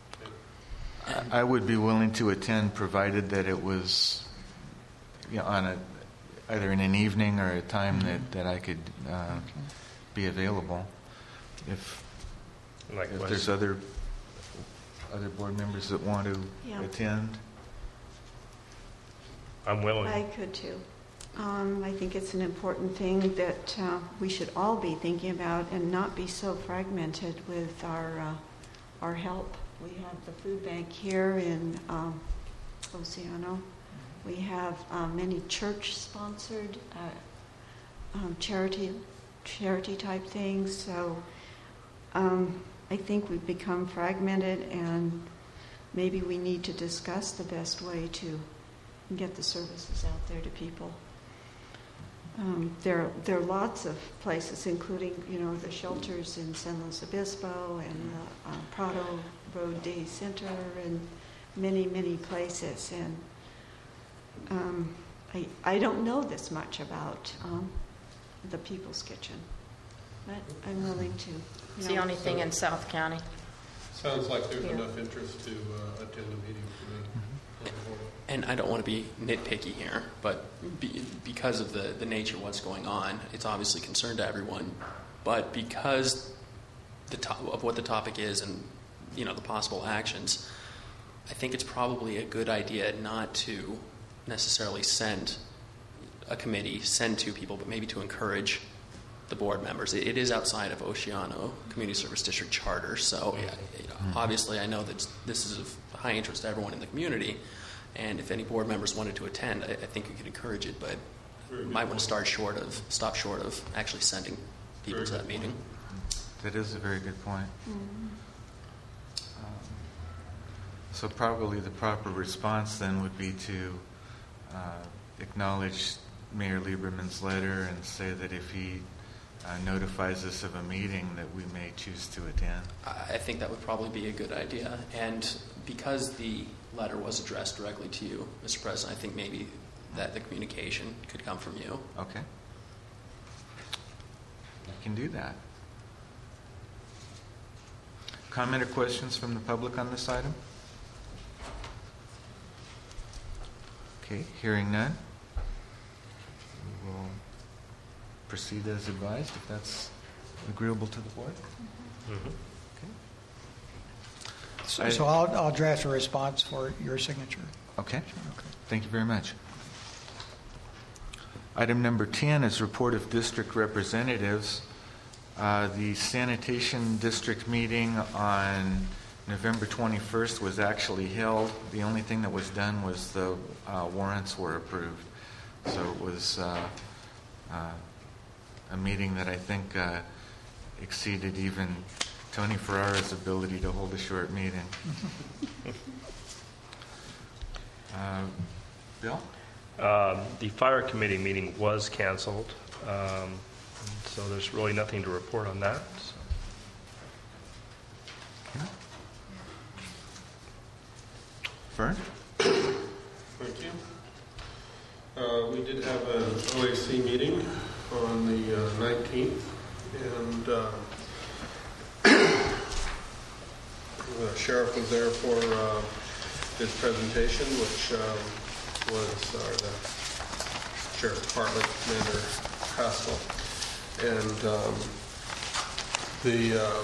I would be willing to attend, provided that it was, you know, on a, either in an evening or a time that, that I could uh, be available. If, if Likewise. there's other other board members that want to Yeah. attend. I'm willing. I could too. Um, I think it's an important thing that uh, we should all be thinking about and not be so fragmented with our uh, our help. We have the food bank here in um, Oceano. We have uh, many church-sponsored uh, um, charity charity type things. So um, I think we've become fragmented, and maybe we need to discuss the best way to get the services out there to people. Um, there, there are lots of places, including, you know, the shelters in San Luis Obispo and the uh, Prado Road Day Center and many, many places. And um, I, I don't know this much about um, the People's Kitchen, but I'm willing to. It's you the know, only thing in South County. Sounds like there's Yeah. enough interest to uh, attend a meeting for me. And I don't want to be nitpicky here, but be, because of the, the nature of what's going on, it's obviously concern to everyone. But because the top, of what the topic is and you know the possible actions, I think it's probably a good idea not to necessarily send a committee, send two people, but maybe to encourage the board members. It, it is outside of Oceano Community Service District charter, so yeah, you know, obviously I know that this is of high interest to everyone in the community. And if any board members wanted to attend, I, I think you could encourage it, but you might want to start short of, stop short of actually sending people to that meeting. That is a very good point. Mm-hmm. Um, so probably the proper response then would be to uh, acknowledge Mayor Lieberman's letter and say that if he uh, notifies us of a meeting that we may choose to attend. I I think that would probably be a good idea. And because the letter was addressed directly to you, Mister President, I think maybe that the communication could come from you. Okay. You can do that. Comment or questions from the public on this item? Okay, hearing none. We will proceed as advised, if that's agreeable to the board. Mhm. So, I- so I'll, I'll draft a response for your signature. Okay. Okay. Thank you very much. Item number ten is report of district representatives. Uh, the sanitation district meeting on November twenty-first was actually held. The only thing that was done was the uh, warrants were approved. So it was uh, uh, a meeting that I think uh, exceeded even Tony Ferrara's ability to hold a short meeting. uh, Bill? Um, the fire committee meeting was canceled, um, so there's really nothing to report on that. So. Okay. Fern? Thank you. Uh, we did have an O A C meeting on the uh, nineteenth, and uh, the sheriff was there for uh, his presentation, which um, was, or the Sheriff's Department, Commander Haskell. And um, the um,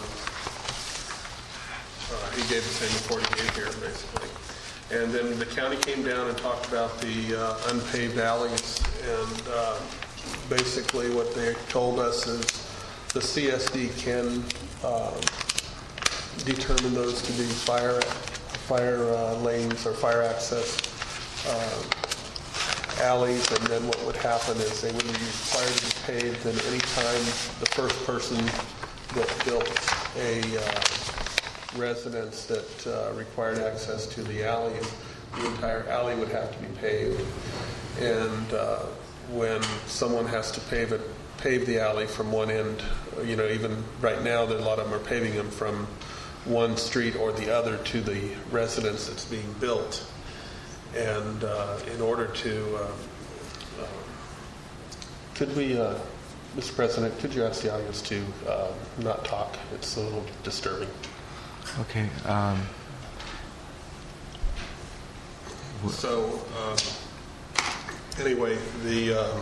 uh, he gave the same report he gave here, basically. And then the county came down and talked about the uh, unpaved alleys, and uh, basically what they told us is the C S D can uh, determine those to be fire fire uh, lanes or fire access uh, alleys, and then what would happen is they would be required to be paved, and any time the first person that built a uh, residence that uh, required access to the alley, the entire alley would have to be paved. And uh, when someone has to pave it, pave the alley from one end, you know, even right now, that a lot of them are paving them from one street or the other to the residence that's being built. And uh, in order to, uh, uh, could we, uh, Mister President, could you ask the audience to uh, not talk? It's a little disturbing. Okay. Um, so, uh, anyway, the um,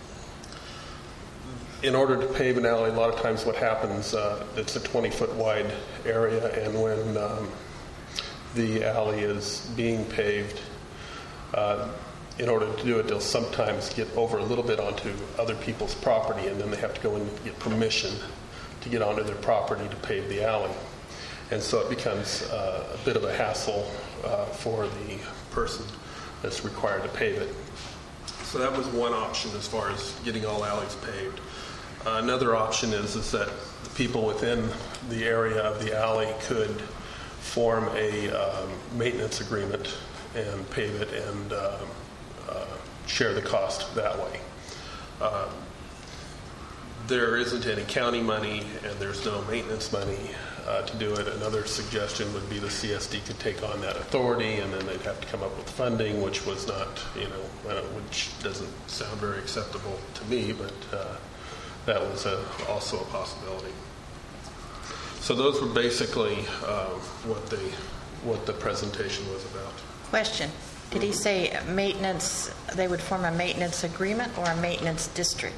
in order to pave an alley, a lot of times what happens, uh, it's a twenty-foot wide area, and when um, the alley is being paved, uh, in order to do it, they'll sometimes get over a little bit onto other people's property, and then they have to go and get permission to get onto their property to pave the alley. And so it becomes uh, a bit of a hassle uh, for the person that's required to pave it. So that was one option as far as getting all alleys paved. Uh, another option is, is that the people within the area of the alley could form a um, maintenance agreement and pave it and uh, uh, share the cost that way. Uh, there isn't any county money and there's no maintenance money Uh, to do it. Another suggestion would be the C S D could take on that authority, and then they'd have to come up with funding, which was not, you know, uh, which doesn't sound very acceptable to me, but uh, that was a, also a possibility. So those were basically uh, what the what the presentation was about. Question. Did he say maintenance, they would form a maintenance agreement or a maintenance district?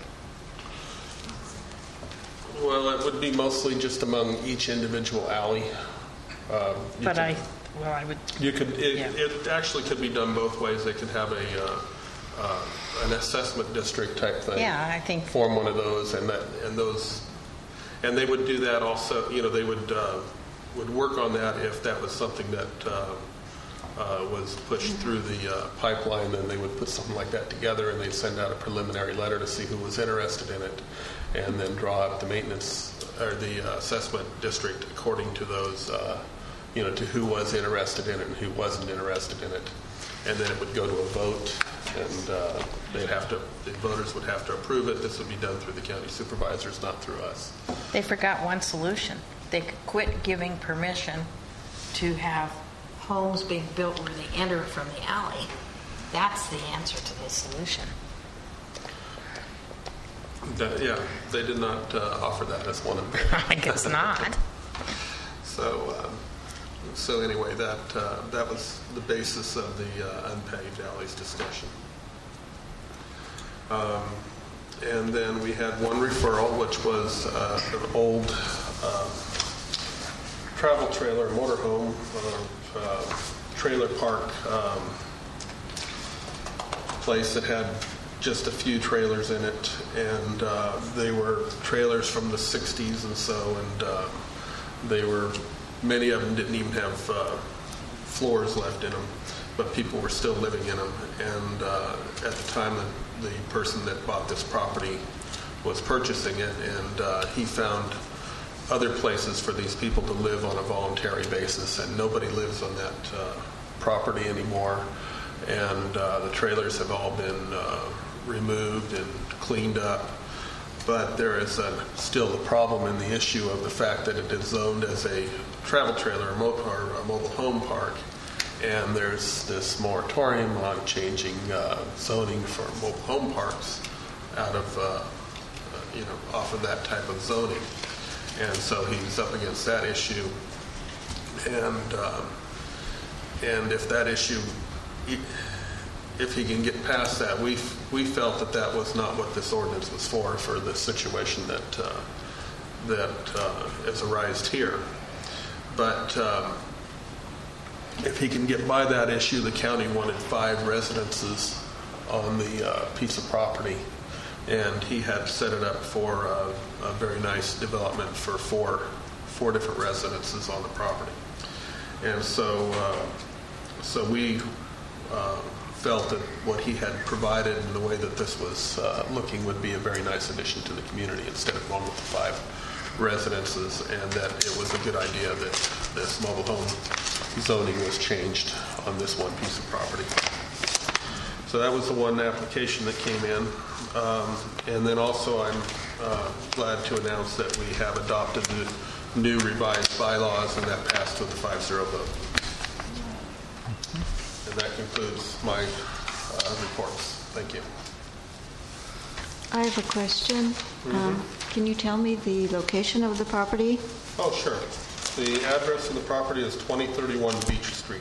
Well, it would be mostly just among each individual alley. Um, But could, I, well, I would... You could, it, yeah. it actually could be done both ways. They could have a uh, uh, an assessment district type thing. Yeah, I think... Form one of those, and that, and those, and they would do that also, you know, they would, uh, would work on that if that was something that uh, uh, was pushed mm-hmm. through the uh, pipeline, then they would put something like that together, and they'd send out a preliminary letter to see who was interested in it, and then draw up the maintenance or the uh, assessment district according to those, uh, you know, to who was interested in it and who wasn't interested in it. And then it would go to a vote, and uh, they'd have to, the voters would have to approve it. This would be done through the county supervisors, not through us. They forgot one solution. They could quit giving permission to have homes being built where they enter from the alley. That's the answer to the solution. That, yeah, they did not uh, offer that as one of them. I guess not. So, um, so anyway, that uh, that was the basis of the uh, unpaved alleys discussion. Um, and then we had one referral, which was uh, an old uh, travel trailer, motorhome, uh, uh, trailer park um, place that had just a few trailers in it, and uh, they were trailers from the sixties and so, and uh, they were, many of them didn't even have uh, floors left in them, but people were still living in them. And uh, at the time, the, the person that bought this property was purchasing it, and uh, he found other places for these people to live on a voluntary basis, and nobody lives on that uh, property anymore. And uh, the trailers have all been uh, removed and cleaned up. But there is a, still the problem in the issue of the fact that it is zoned as a travel trailer or, mo- or a mobile home park. And there's this moratorium on changing uh, zoning for mobile home parks out of, uh, you know, off of that type of zoning. And so he's up against that issue. And um, and if that issue, if he can get past that, we we felt that that was not what this ordinance was for, for the situation that uh, that uh, has arisen here. But um, if he can get by that issue, the county wanted five residences on the uh, piece of property, and he had set it up for a, a very nice development for four four different residences on the property. And so, uh, so we uh, felt that what he had provided and the way that this was uh, looking would be a very nice addition to the community instead of going with the five residences, and that it was a good idea that this mobile home zoning was changed on this one piece of property. So that was the one application that came in. Um, and then also I'm uh, glad to announce that we have adopted the new revised bylaws, and that passed with a five zero vote. And that concludes my uh, reports. Thank you. I have a question. Mm-hmm. Um, can you tell me the location of the property? Oh, sure. The address of the property is twenty thirty-one Beach Street.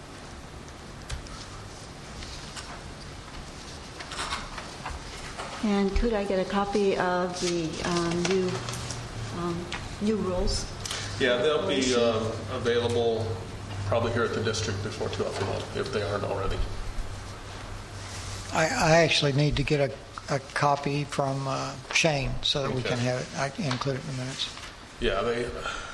And could I get a copy of the um, new um, new rules? Yeah, they'll be um, available probably here at the district before too often, if they aren't already. I, I actually need to get a, a copy from uh, Shane so that okay. we can have it. I can include it in the minutes. Yeah, they.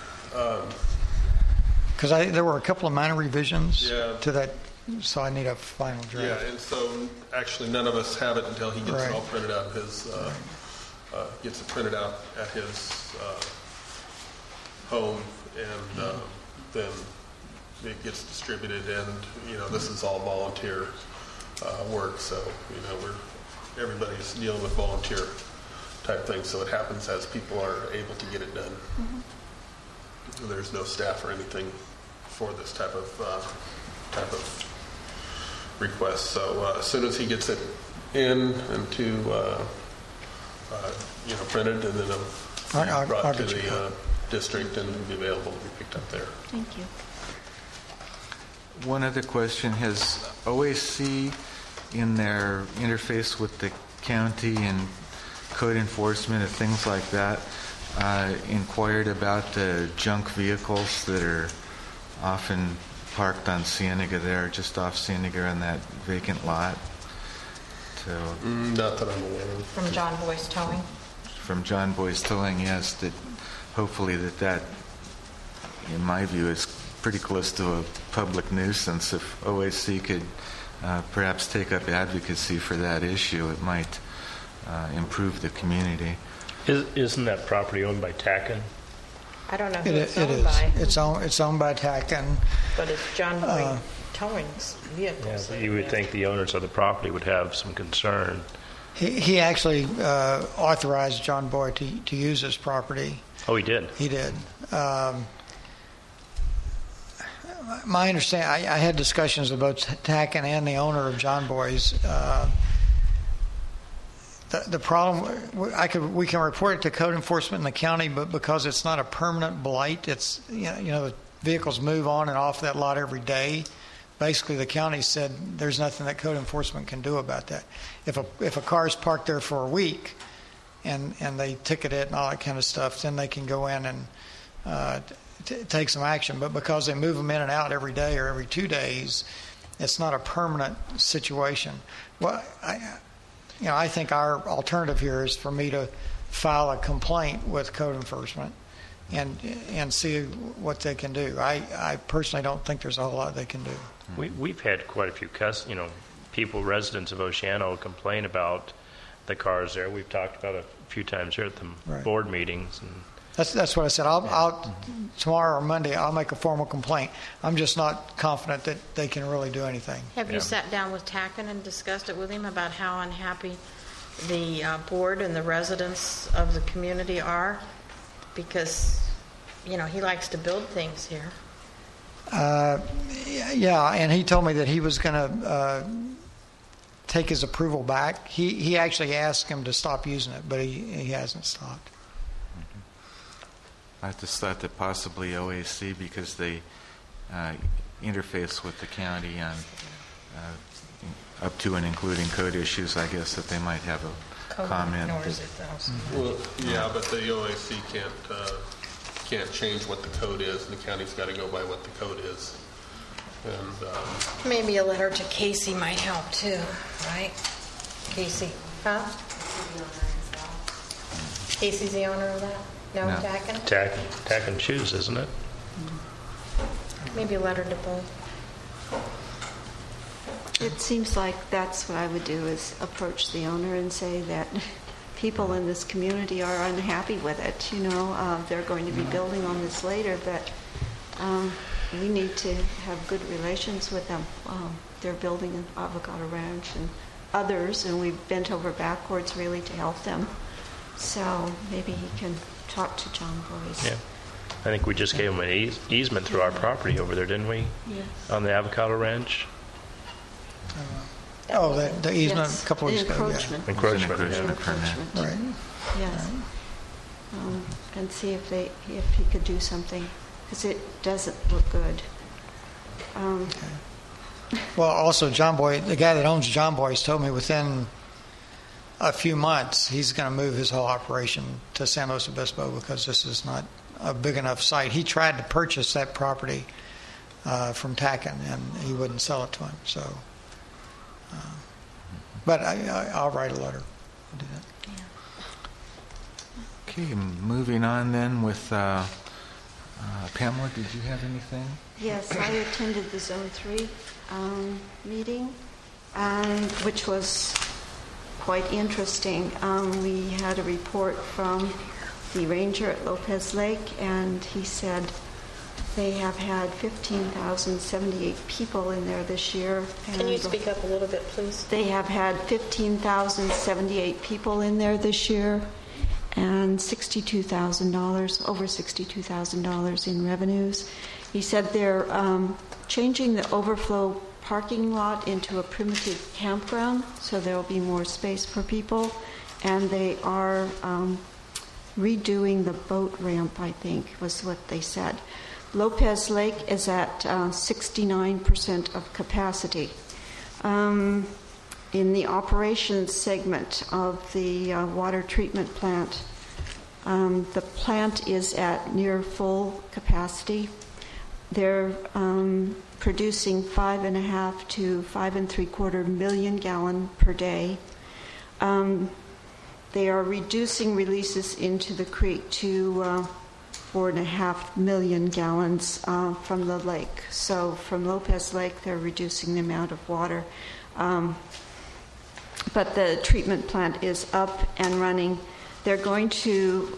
Because um, there were a couple of minor revisions yeah. to that, so I need a final draft. Yeah, and so actually none of us have it until he gets right. it all printed out. His uh, uh, gets it printed out at his uh, home, and uh, then it gets distributed. And you know, this is all volunteer uh, work, so you know, we're everybody's dealing with volunteer type things. So it happens as people are able to get it done. Mm-hmm. There's no staff or anything for this type of uh, type of request. So uh, as soon as he gets it in and to uh, uh, you know printed, and then it'll be I'll, brought I'll to the uh, district and it'll be available to be picked up there. Thank you. One other question: has O A C, in their interface with the county and code enforcement and things like that, uh, inquired about the junk vehicles that are often parked on Cienega there, just off Cienega on that vacant lot? So, mm, not that I'm aware of. From John Boy's Towing? From John Boy's Towing, yes. That hopefully that that, in my view, is pretty close to a public nuisance. If O A C could uh, perhaps take up advocacy for that issue, it might uh, improve the community. Is, isn't that property owned by Tacken? I don't know who It, it's it owned is. by. It's owned. It's owned by Tacken. But it's John Boy Uh, Towing's vehicles. Yeah, you would think the owners of the property would have some concern. He, he actually uh, authorized John Boy to to use this property. Oh, he did? He did. Um, my understanding, I, I had discussions with both Tacken and the owner of John Boy's. Uh, the, the problem, I could we can report it to code enforcement in the county, but because it's not a permanent blight, it's you know, you know the vehicles move on and off that lot every day. Basically, the county said there's nothing that code enforcement can do about that. If a if a car is parked there for a week, and and they ticket it and all that kind of stuff, then they can go in and uh, t- take some action. But because they move them in and out every day or every two days, it's not a permanent situation. Well, I, you know, I think our alternative here is for me to file a complaint with code enforcement and and see what they can do. I, I personally don't think there's a whole lot they can do. We, we've had quite a few, cus- you know, people, residents of Oceano, complain about the cars there. We've talked about it a few times here at the right. board meetings. And that's that's what I said. I'll, I'll tomorrow or Monday I'll make a formal complaint. I'm just not confident that they can really do anything. Have yeah. you sat down with Tacken and discussed it with him about how unhappy the uh, board and the residents of the community are? Because, you know, he likes to build things here. Uh, yeah, and he told me that he was going to uh, take his approval back. He he actually asked him to stop using it, but he, he hasn't stopped. I just thought that possibly O A C, because they uh, interface with the county on uh, up to and including code issues, I guess, that they might have a Code comment. ignores it, though. Well, yeah, but the O A C can't, uh, can't change what the code is, and the county's got to go by what the code is. And um, Maybe a letter to Casey might help too, right? Casey, huh? Casey's the owner of that? No, No. Tacken? Tack, tack and choose, isn't it? Maybe a letter to both. It seems like that's what I would do, is approach the owner and say that people in this community are unhappy with it. You know, uh, they're going to be building on this later, but um, we need to have good relations with them. Um, they're building an avocado ranch and others, and we've bent over backwards really to help them. So maybe he can talk to John Boyce. Yeah. I think we just gave them an eas- easement through our property over there, didn't we? Yes. On the avocado ranch? Oh, the, the easement Yes, a couple weeks the ago. encroachment. Encroachment, It's an yeah. encroachment permit. Encroachment. Yeah. Right. Yes. Um, and see if they, if he could do something, because it doesn't look good. Um, Well, also, John Boy, the guy that owns John Boy's told me within a few months he's going to move his whole operation to San Luis Obispo because this is not a big enough site. He tried to purchase that property uh, from Tacken, and he wouldn't sell it to him. So, uh, but I, I, I'll write a letter. I'll do that. Okay, moving on then with uh, uh, Pamela, did you have anything? Yes, I attended the Zone three um, meeting, and, which was quite interesting. Um, we had a report from the ranger at Lopez Lake, and he said they have had fifteen thousand seventy-eight people in there this year. Can you and speak up a little bit, please? They have had fifteen thousand seventy-eight people in there this year, and sixty-two thousand dollars, over sixty-two thousand dollars in revenues. He said they're um, changing the overflow parking lot into a primitive campground, so there will be more space for people, and they are um, redoing the boat ramp, I think, was what they said. Lopez Lake is at uh, sixty-nine percent of capacity. Um, in the operations segment of the uh, water treatment plant, um, the plant is at near full capacity. They're um, producing five and a half to five and three quarter million gallon per day. Um, they are reducing releases into the creek to uh, four and a half million gallons uh, from the lake. So from Lopez Lake, they're reducing the amount of water. Um, but the treatment plant is up and running. They're going to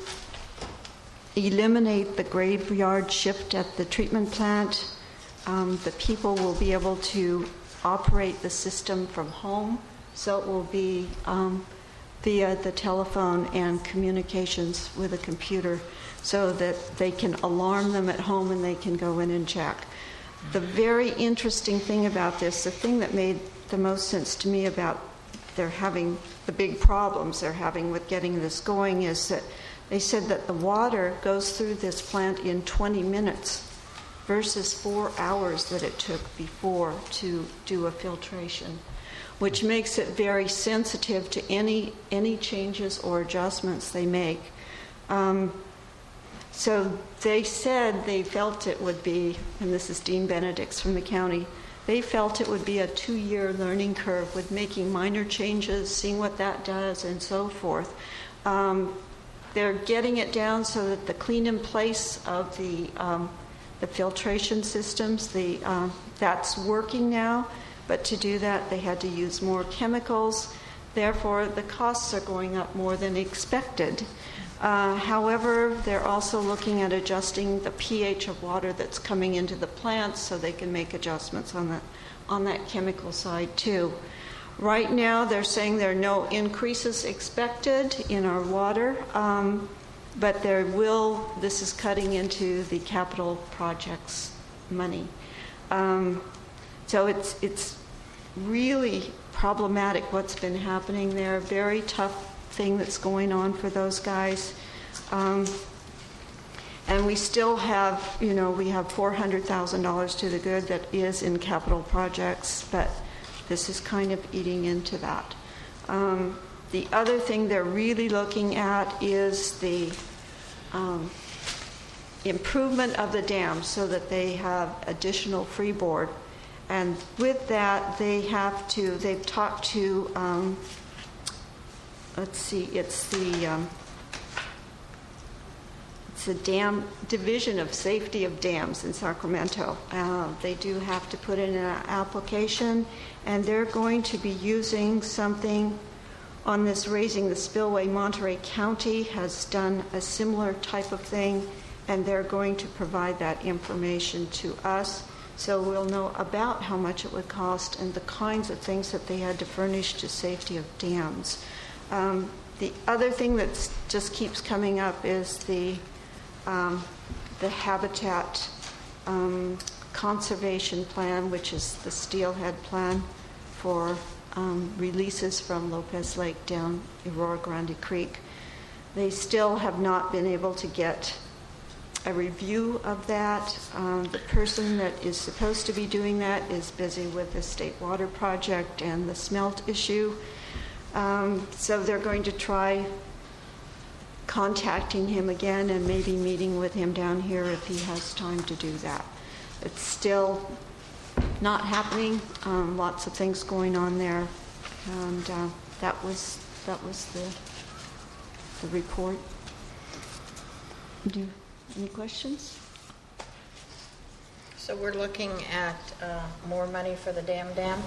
eliminate the graveyard shift at the treatment plant. Um, the people will be able to operate the system from home, so it will be um, via the telephone and communications with a computer, so that they can alarm them at home and they can go in and check. The very interesting thing about this, the thing that made the most sense to me about they're having the big problems they're having with getting this going, is that they said that the water goes through this plant in twenty minutes versus four hours that it took before to do a filtration, which makes it very sensitive to any any changes or adjustments they make. Um, so they said they felt it would be, and this is Dean Benedicts from the county, they felt it would be a two-year learning curve with making minor changes, seeing what that does, and so forth. Um, they're getting it down so that the clean in place of the um, the filtration systems, the uh, that's working now. But to do that, they had to use more chemicals. Therefore, the costs are going up more than expected. Uh, however, they're also looking at adjusting the pH of water that's coming into the plants, so they can make adjustments on that on that chemical side too. Right now, they're saying there are no increases expected in our water, um, but there will. This is cutting into the capital projects money. Um, so it's it's really problematic what's been happening there. Very tough thing that's going on for those guys. Um, and we still have, you know, we have four hundred thousand dollars to the good that is in capital projects, but this is kind of eating into that. Um, the other thing they're really looking at is the um, improvement of the dam so that they have additional freeboard. And with that, they have to, they've talked to, um, let's see, it's the, um, it's the Dam Division of Safety of Dams in Sacramento. Uh, they do have to put in an application, and they're going to be using something on this raising the spillway. Monterey County has done a similar type of thing, and they're going to provide that information to us. So we'll know about how much it would cost and the kinds of things that they had to furnish to safety of dams. Um, the other thing that just keeps coming up is the um, the habitat um, conservation plan, which is the steelhead plan for um, releases from Lopez Lake down Aurora Grande Creek. They still have not been able to get a review of that. Um, the person that is supposed to be doing that is busy with the State Water Project and the smelt issue. Um, so they're going to try contacting him again and maybe meeting with him down here if he has time to do that. It's still not happening. Um, lots of things going on there, and uh, that was that was the the report. Do you, any questions? So we're looking at uh, more money for the dam dam?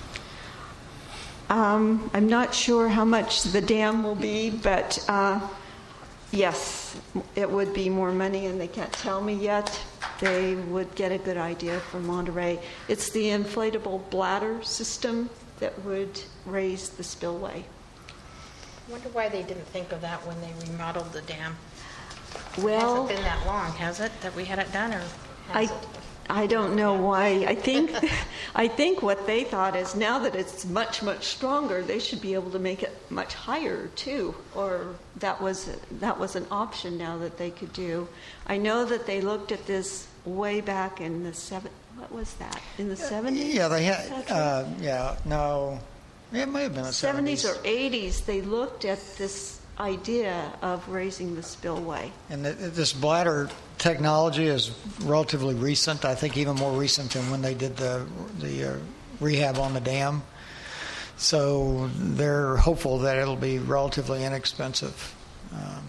Um, I'm not sure how much the dam will be, but uh, yes, it would be more money, and they can't tell me yet. They would get a good idea from Monterey. It's the inflatable bladder system that would raise the spillway. I wonder why they didn't think of that when they remodeled the dam. Well, it hasn't been that long, has it, that we had it done, or has I, it? I don't know why. I think, I think what they thought is now that it's much, much stronger, they should be able to make it much higher too. Or that was that was an option now that they could do. I know that they looked at this way back in the seven. What was that? In the seventies? Yeah, they had. Uh, yeah, no, it may have been the seventies or eighties. They looked at this idea of raising the spillway. And th- this bladder technology is relatively recent. I think even more recent than when they did the the uh, rehab on the dam. So they're hopeful that it'll be relatively inexpensive. Um,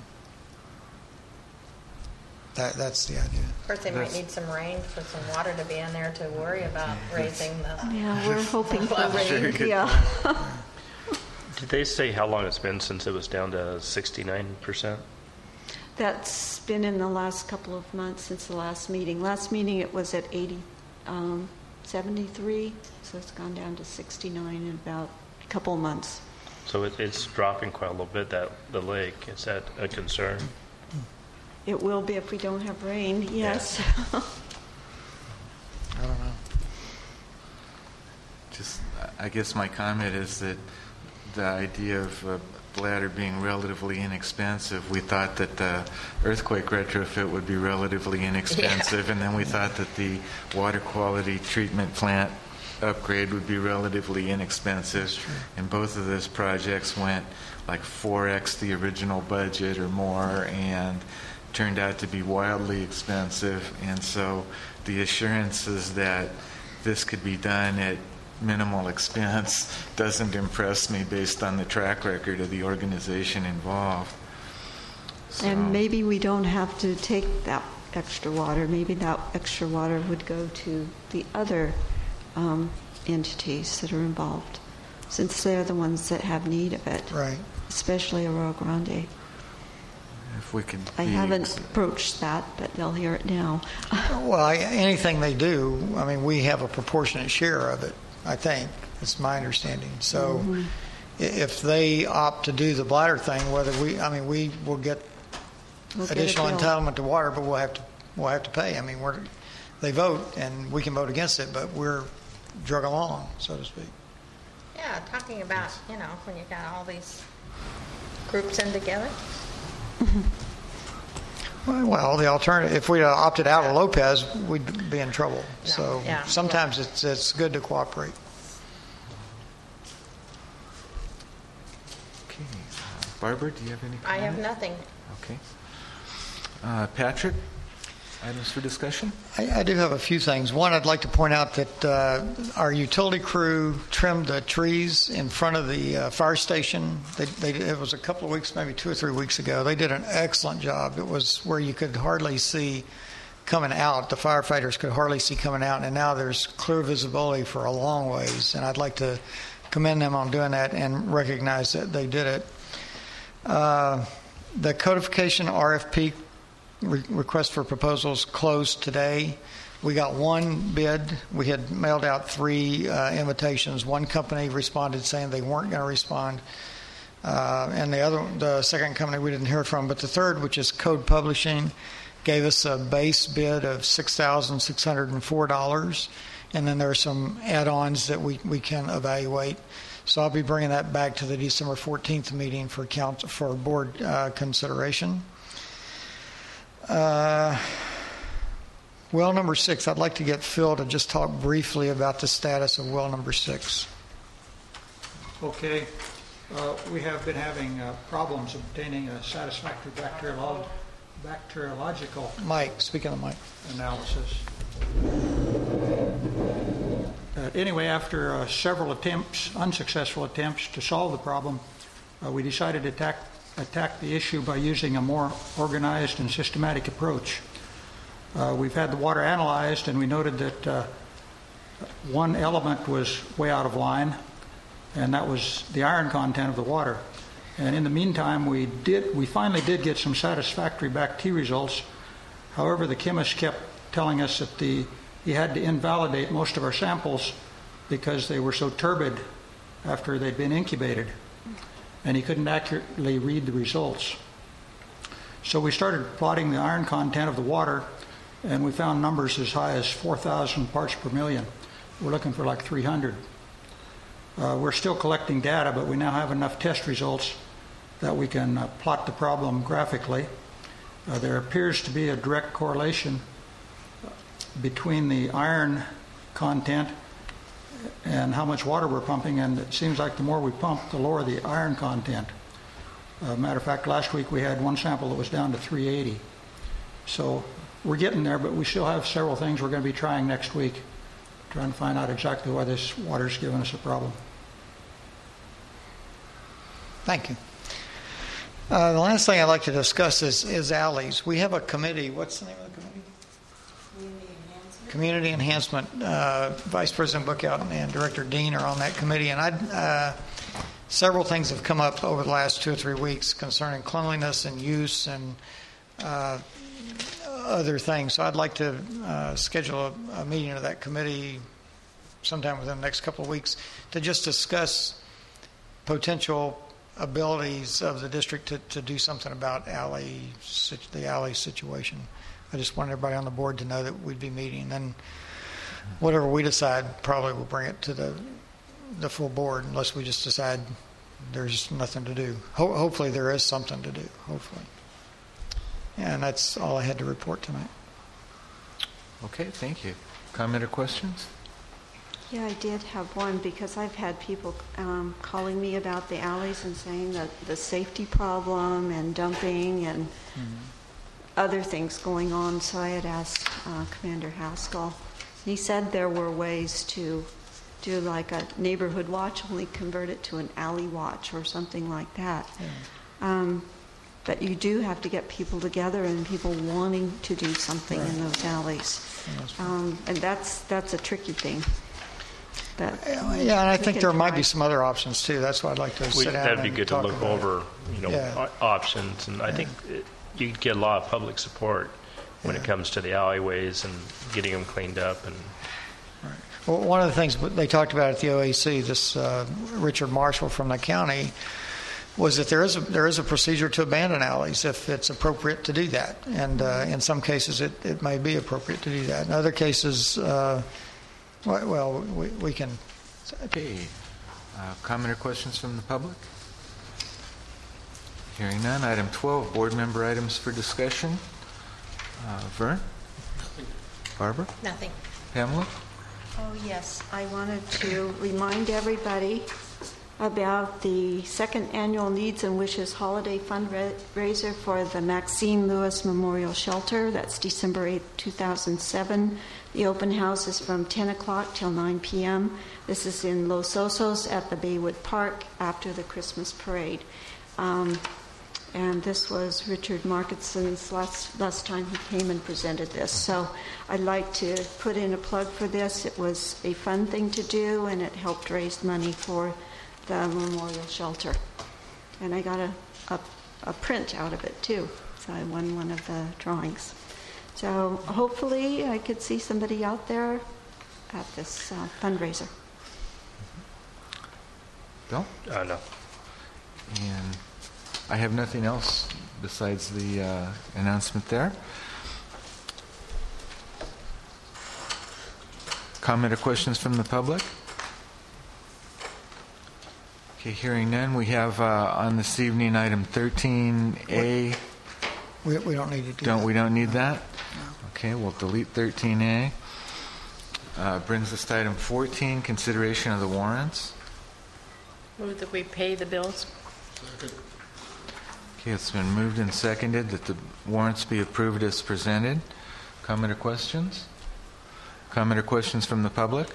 that that's the idea. Of course, they might need some rain for some water to be in there to worry about raising the. Yeah, we're hoping for rain. Yeah. Did they say how long it's been since it was down to sixty-nine percent? That's been in the last couple of months since the last meeting. Last meeting it was at eighty, um, seventy-three, so it's gone down to sixty-nine in about a couple of months. So it, it's dropping quite a little bit, that the lake. Is that a concern? It will be if we don't have rain, yes. I don't know. Just, I guess my comment is that the idea of a bladder being relatively inexpensive, we thought that the earthquake retrofit would be relatively inexpensive, yeah. And then we thought that the water quality treatment plant upgrade would be relatively inexpensive. And both of those projects went like four x the original budget or more, and turned out to be wildly expensive. And so the assurances that this could be done at minimal expense doesn't impress me based on the track record of the organization involved. So. And maybe we don't have to take that extra water. Maybe that extra water would go to the other um, entities that are involved, since they're the ones that have need of it. Right. Especially Aurora Grande. If we could I haven't broached that, but they'll hear it now. Well, I, anything they do, I mean, we have a proportionate share of it, I think. That's my understanding. So mm-hmm. if they opt to do the bladder thing, whether we, I mean, we will get we'll additional get entitlement to water, but we'll have to we'll have to pay. I mean, we're they vote, and we can vote against it, but we're drug along, so to speak. Yeah, talking about, you know, when you got all these groups in together. Well, well, the alternative, if we opted out of Lopez, we'd be in trouble. No, so yeah, sometimes yeah. it's it's good to cooperate. Barbara, do you have any I comment? have nothing. Okay. Uh, Patrick, items for discussion? I, I do have a few things. One, I'd like to point out that uh, our utility crew trimmed the trees in front of the uh, fire station. They, they, it was a couple of weeks, maybe two or three weeks ago. They did an excellent job. It was where you could hardly see coming out. The firefighters could hardly see coming out, and now there's clear visibility for a long ways. And I'd like to commend them on doing that and recognize that they did it. Uh, the codification R F P re- request for proposals closed today. We got one bid. We had mailed out three uh, invitations. One company responded saying they weren't going to respond, uh, and the other, the second company, we didn't hear from. But the third, which is Code Publishing, gave us a base bid of six thousand six hundred four dollars, and then there are some add-ons that we, we can evaluate. So I'll be bringing that back to the December fourteenth meeting for count, for board uh, consideration. Uh, well number six, I'd like to get Phil to just talk briefly about the status of well number six. Okay. Uh, we have been having uh, problems obtaining a satisfactory bacteriolo- bacteriological Mike, speak on the mic. analysis. Uh, anyway, after uh, several attempts, unsuccessful attempts to solve the problem, uh, we decided to attack, attack the issue by using a more organized and systematic approach. Uh, we've had the water analyzed, and we noted that uh, one element was way out of line, and that was the iron content of the water. And in the meantime, we did we finally did get some satisfactory back T results. However, the chemist kept telling us that the he had to invalidate most of our samples because they were so turbid after they'd been incubated, and he couldn't accurately read the results. So we started plotting the iron content of the water, and we found numbers as high as four thousand parts per million. We're looking for like three hundred. Uh, we're still collecting data, but we now have enough test results that we can uh, plot the problem graphically. Uh, there appears to be a direct correlation between the iron content and how much water we're pumping, and it seems like the more we pump, the lower the iron content. Uh, matter of fact, last week we had one sample that was down to three eighty. So we're getting there, but we still have several things we're going to be trying next week, trying to find out exactly why this water's giving us a problem. Thank you. Uh, the last thing I'd like to discuss is, is alleys. We have a committee. What's the name of the committee? Community Enhancement. Uh, Vice President Bookout and Director Dean are on that committee, and I uh, several things have come up over the last two or three weeks concerning cleanliness and use and uh, other things. So I'd like to uh, schedule a, a meeting of that committee sometime within the next couple of weeks to just discuss potential abilities of the district to, to do something about alley the alley situation. I just want everybody on the board to know that we'd be meeting. And whatever we decide, probably we'll bring it to the the full board, unless we just decide there's nothing to do. Ho- hopefully there is something to do, hopefully. And that's all I had to report tonight. Okay, thank you. Comment or questions? Yeah, I did have one, because I've had people um, calling me about the alleys and saying that the safety problem and dumping and mm-hmm. other things going on. So I had asked uh, Commander Haskell. And he said there were ways to do like a neighborhood watch, only convert it to an alley watch or something like that. Yeah. Um, but you do have to get people together and people wanting to do something right. in those alleys. Um, and that's that's a tricky thing. But yeah, and I think there try. might be some other options too. That's why I'd like to we, sit down. That'd be and good to look over, it. you know, yeah. options. And yeah. I think it, you'd get a lot of public support when yeah. it comes to the alleyways and getting them cleaned up. And right. Well, one of the things they talked about at the O A C, this uh, Richard Marshall from the county, was that there is a, there is a procedure to abandon alleys if it's appropriate to do that. And uh, in some cases, it, it may be appropriate to do that. In other cases, uh, well, we, we can. Okay. Uh, comment or questions from the public? Hearing none. Item twelve, board member items for discussion. Uh, Vern? Nothing. Barbara? Nothing. Pamela? Oh, yes. I wanted to remind everybody about the second annual Needs and Wishes Holiday Fundraiser for the Maxine Lewis Memorial Shelter. That's December eighth, two thousand seven. The open house is from ten o'clock till nine p.m. This is in Los Osos at the Baywood Park after the Christmas parade. Um, and this was Richard Markinson's last, last time he came and presented this. So I'd like to put in a plug for this. It was a fun thing to do, and it helped raise money for the memorial shelter. And I got a, a, a print out of it, too. So I won one of the drawings. So hopefully I could see somebody out there at this uh, fundraiser. Bill? Uh, no. And I have nothing else besides the uh, announcement there. Comment or questions from the public? Okay, hearing none, we have uh, on this evening item thirteen A. We, we don't need to do Don't that. we don't need that? Okay, we'll delete thirteen A. Uh, brings us to item fourteen, consideration of the warrants. Move that we pay the bills. Okay, it's been moved and seconded that the warrants be approved as presented. Comment or questions? Comment or questions from the public?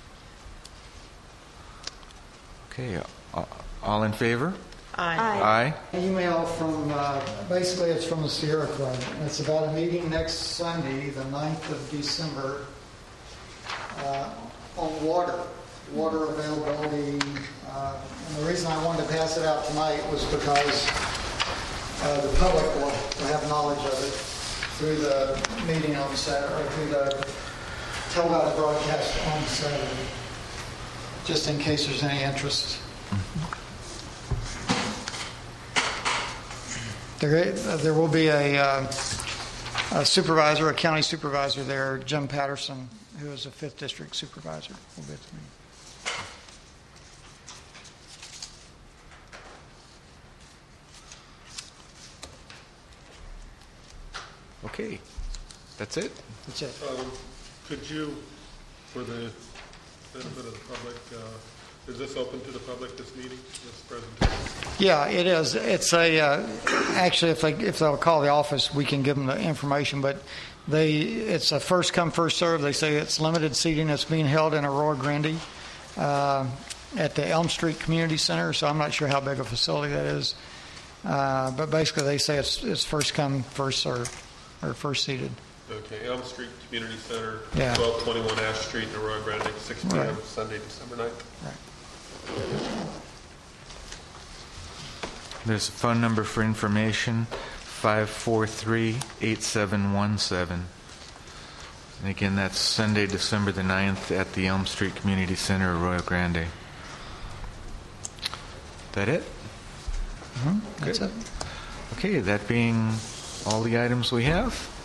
Okay, uh, all in favor? Aye. Aye. An email from, uh, basically it's from the Sierra Club. It's about a meeting next Sunday, the ninth of December, uh, on water, water availability. Uh, and the reason I wanted to pass it out tonight was because uh, the public will, will have knowledge of it through the meeting on Saturday, or through the televised broadcast on Saturday, just in case there's any interest. There, there will be a, uh, a supervisor, a county supervisor there, Jim Patterson, who is a fifth District supervisor, will be at the meeting. Okay, that's it? That's it. Um, Could you, for the benefit of the public, uh, is this open to the public, this meeting, this presentation? Yeah, it is. It's a, uh, actually, if, they, if they'll call the office, we can give them the information, but they, it's a first come, first serve. They say it's limited seating. It's being held in Aurora Grande uh, at the Elm Street Community Center, so I'm not sure how big a facility that is. Uh, but basically, they say it's, it's first come, first serve, or first seated. Okay, Elm Street Community Center, Yeah. twelve twenty-one Ash Street, in Aurora Grande, six p.m. Right. Sunday, December ninth. Right. There's a phone number for information, five four three, eight seven one seven. And again, that's Sunday, December the ninth at the Elm Street Community Center, Arroyo Grande. That it? Mm-hmm. That's Good. it. Okay, that being all the items we have,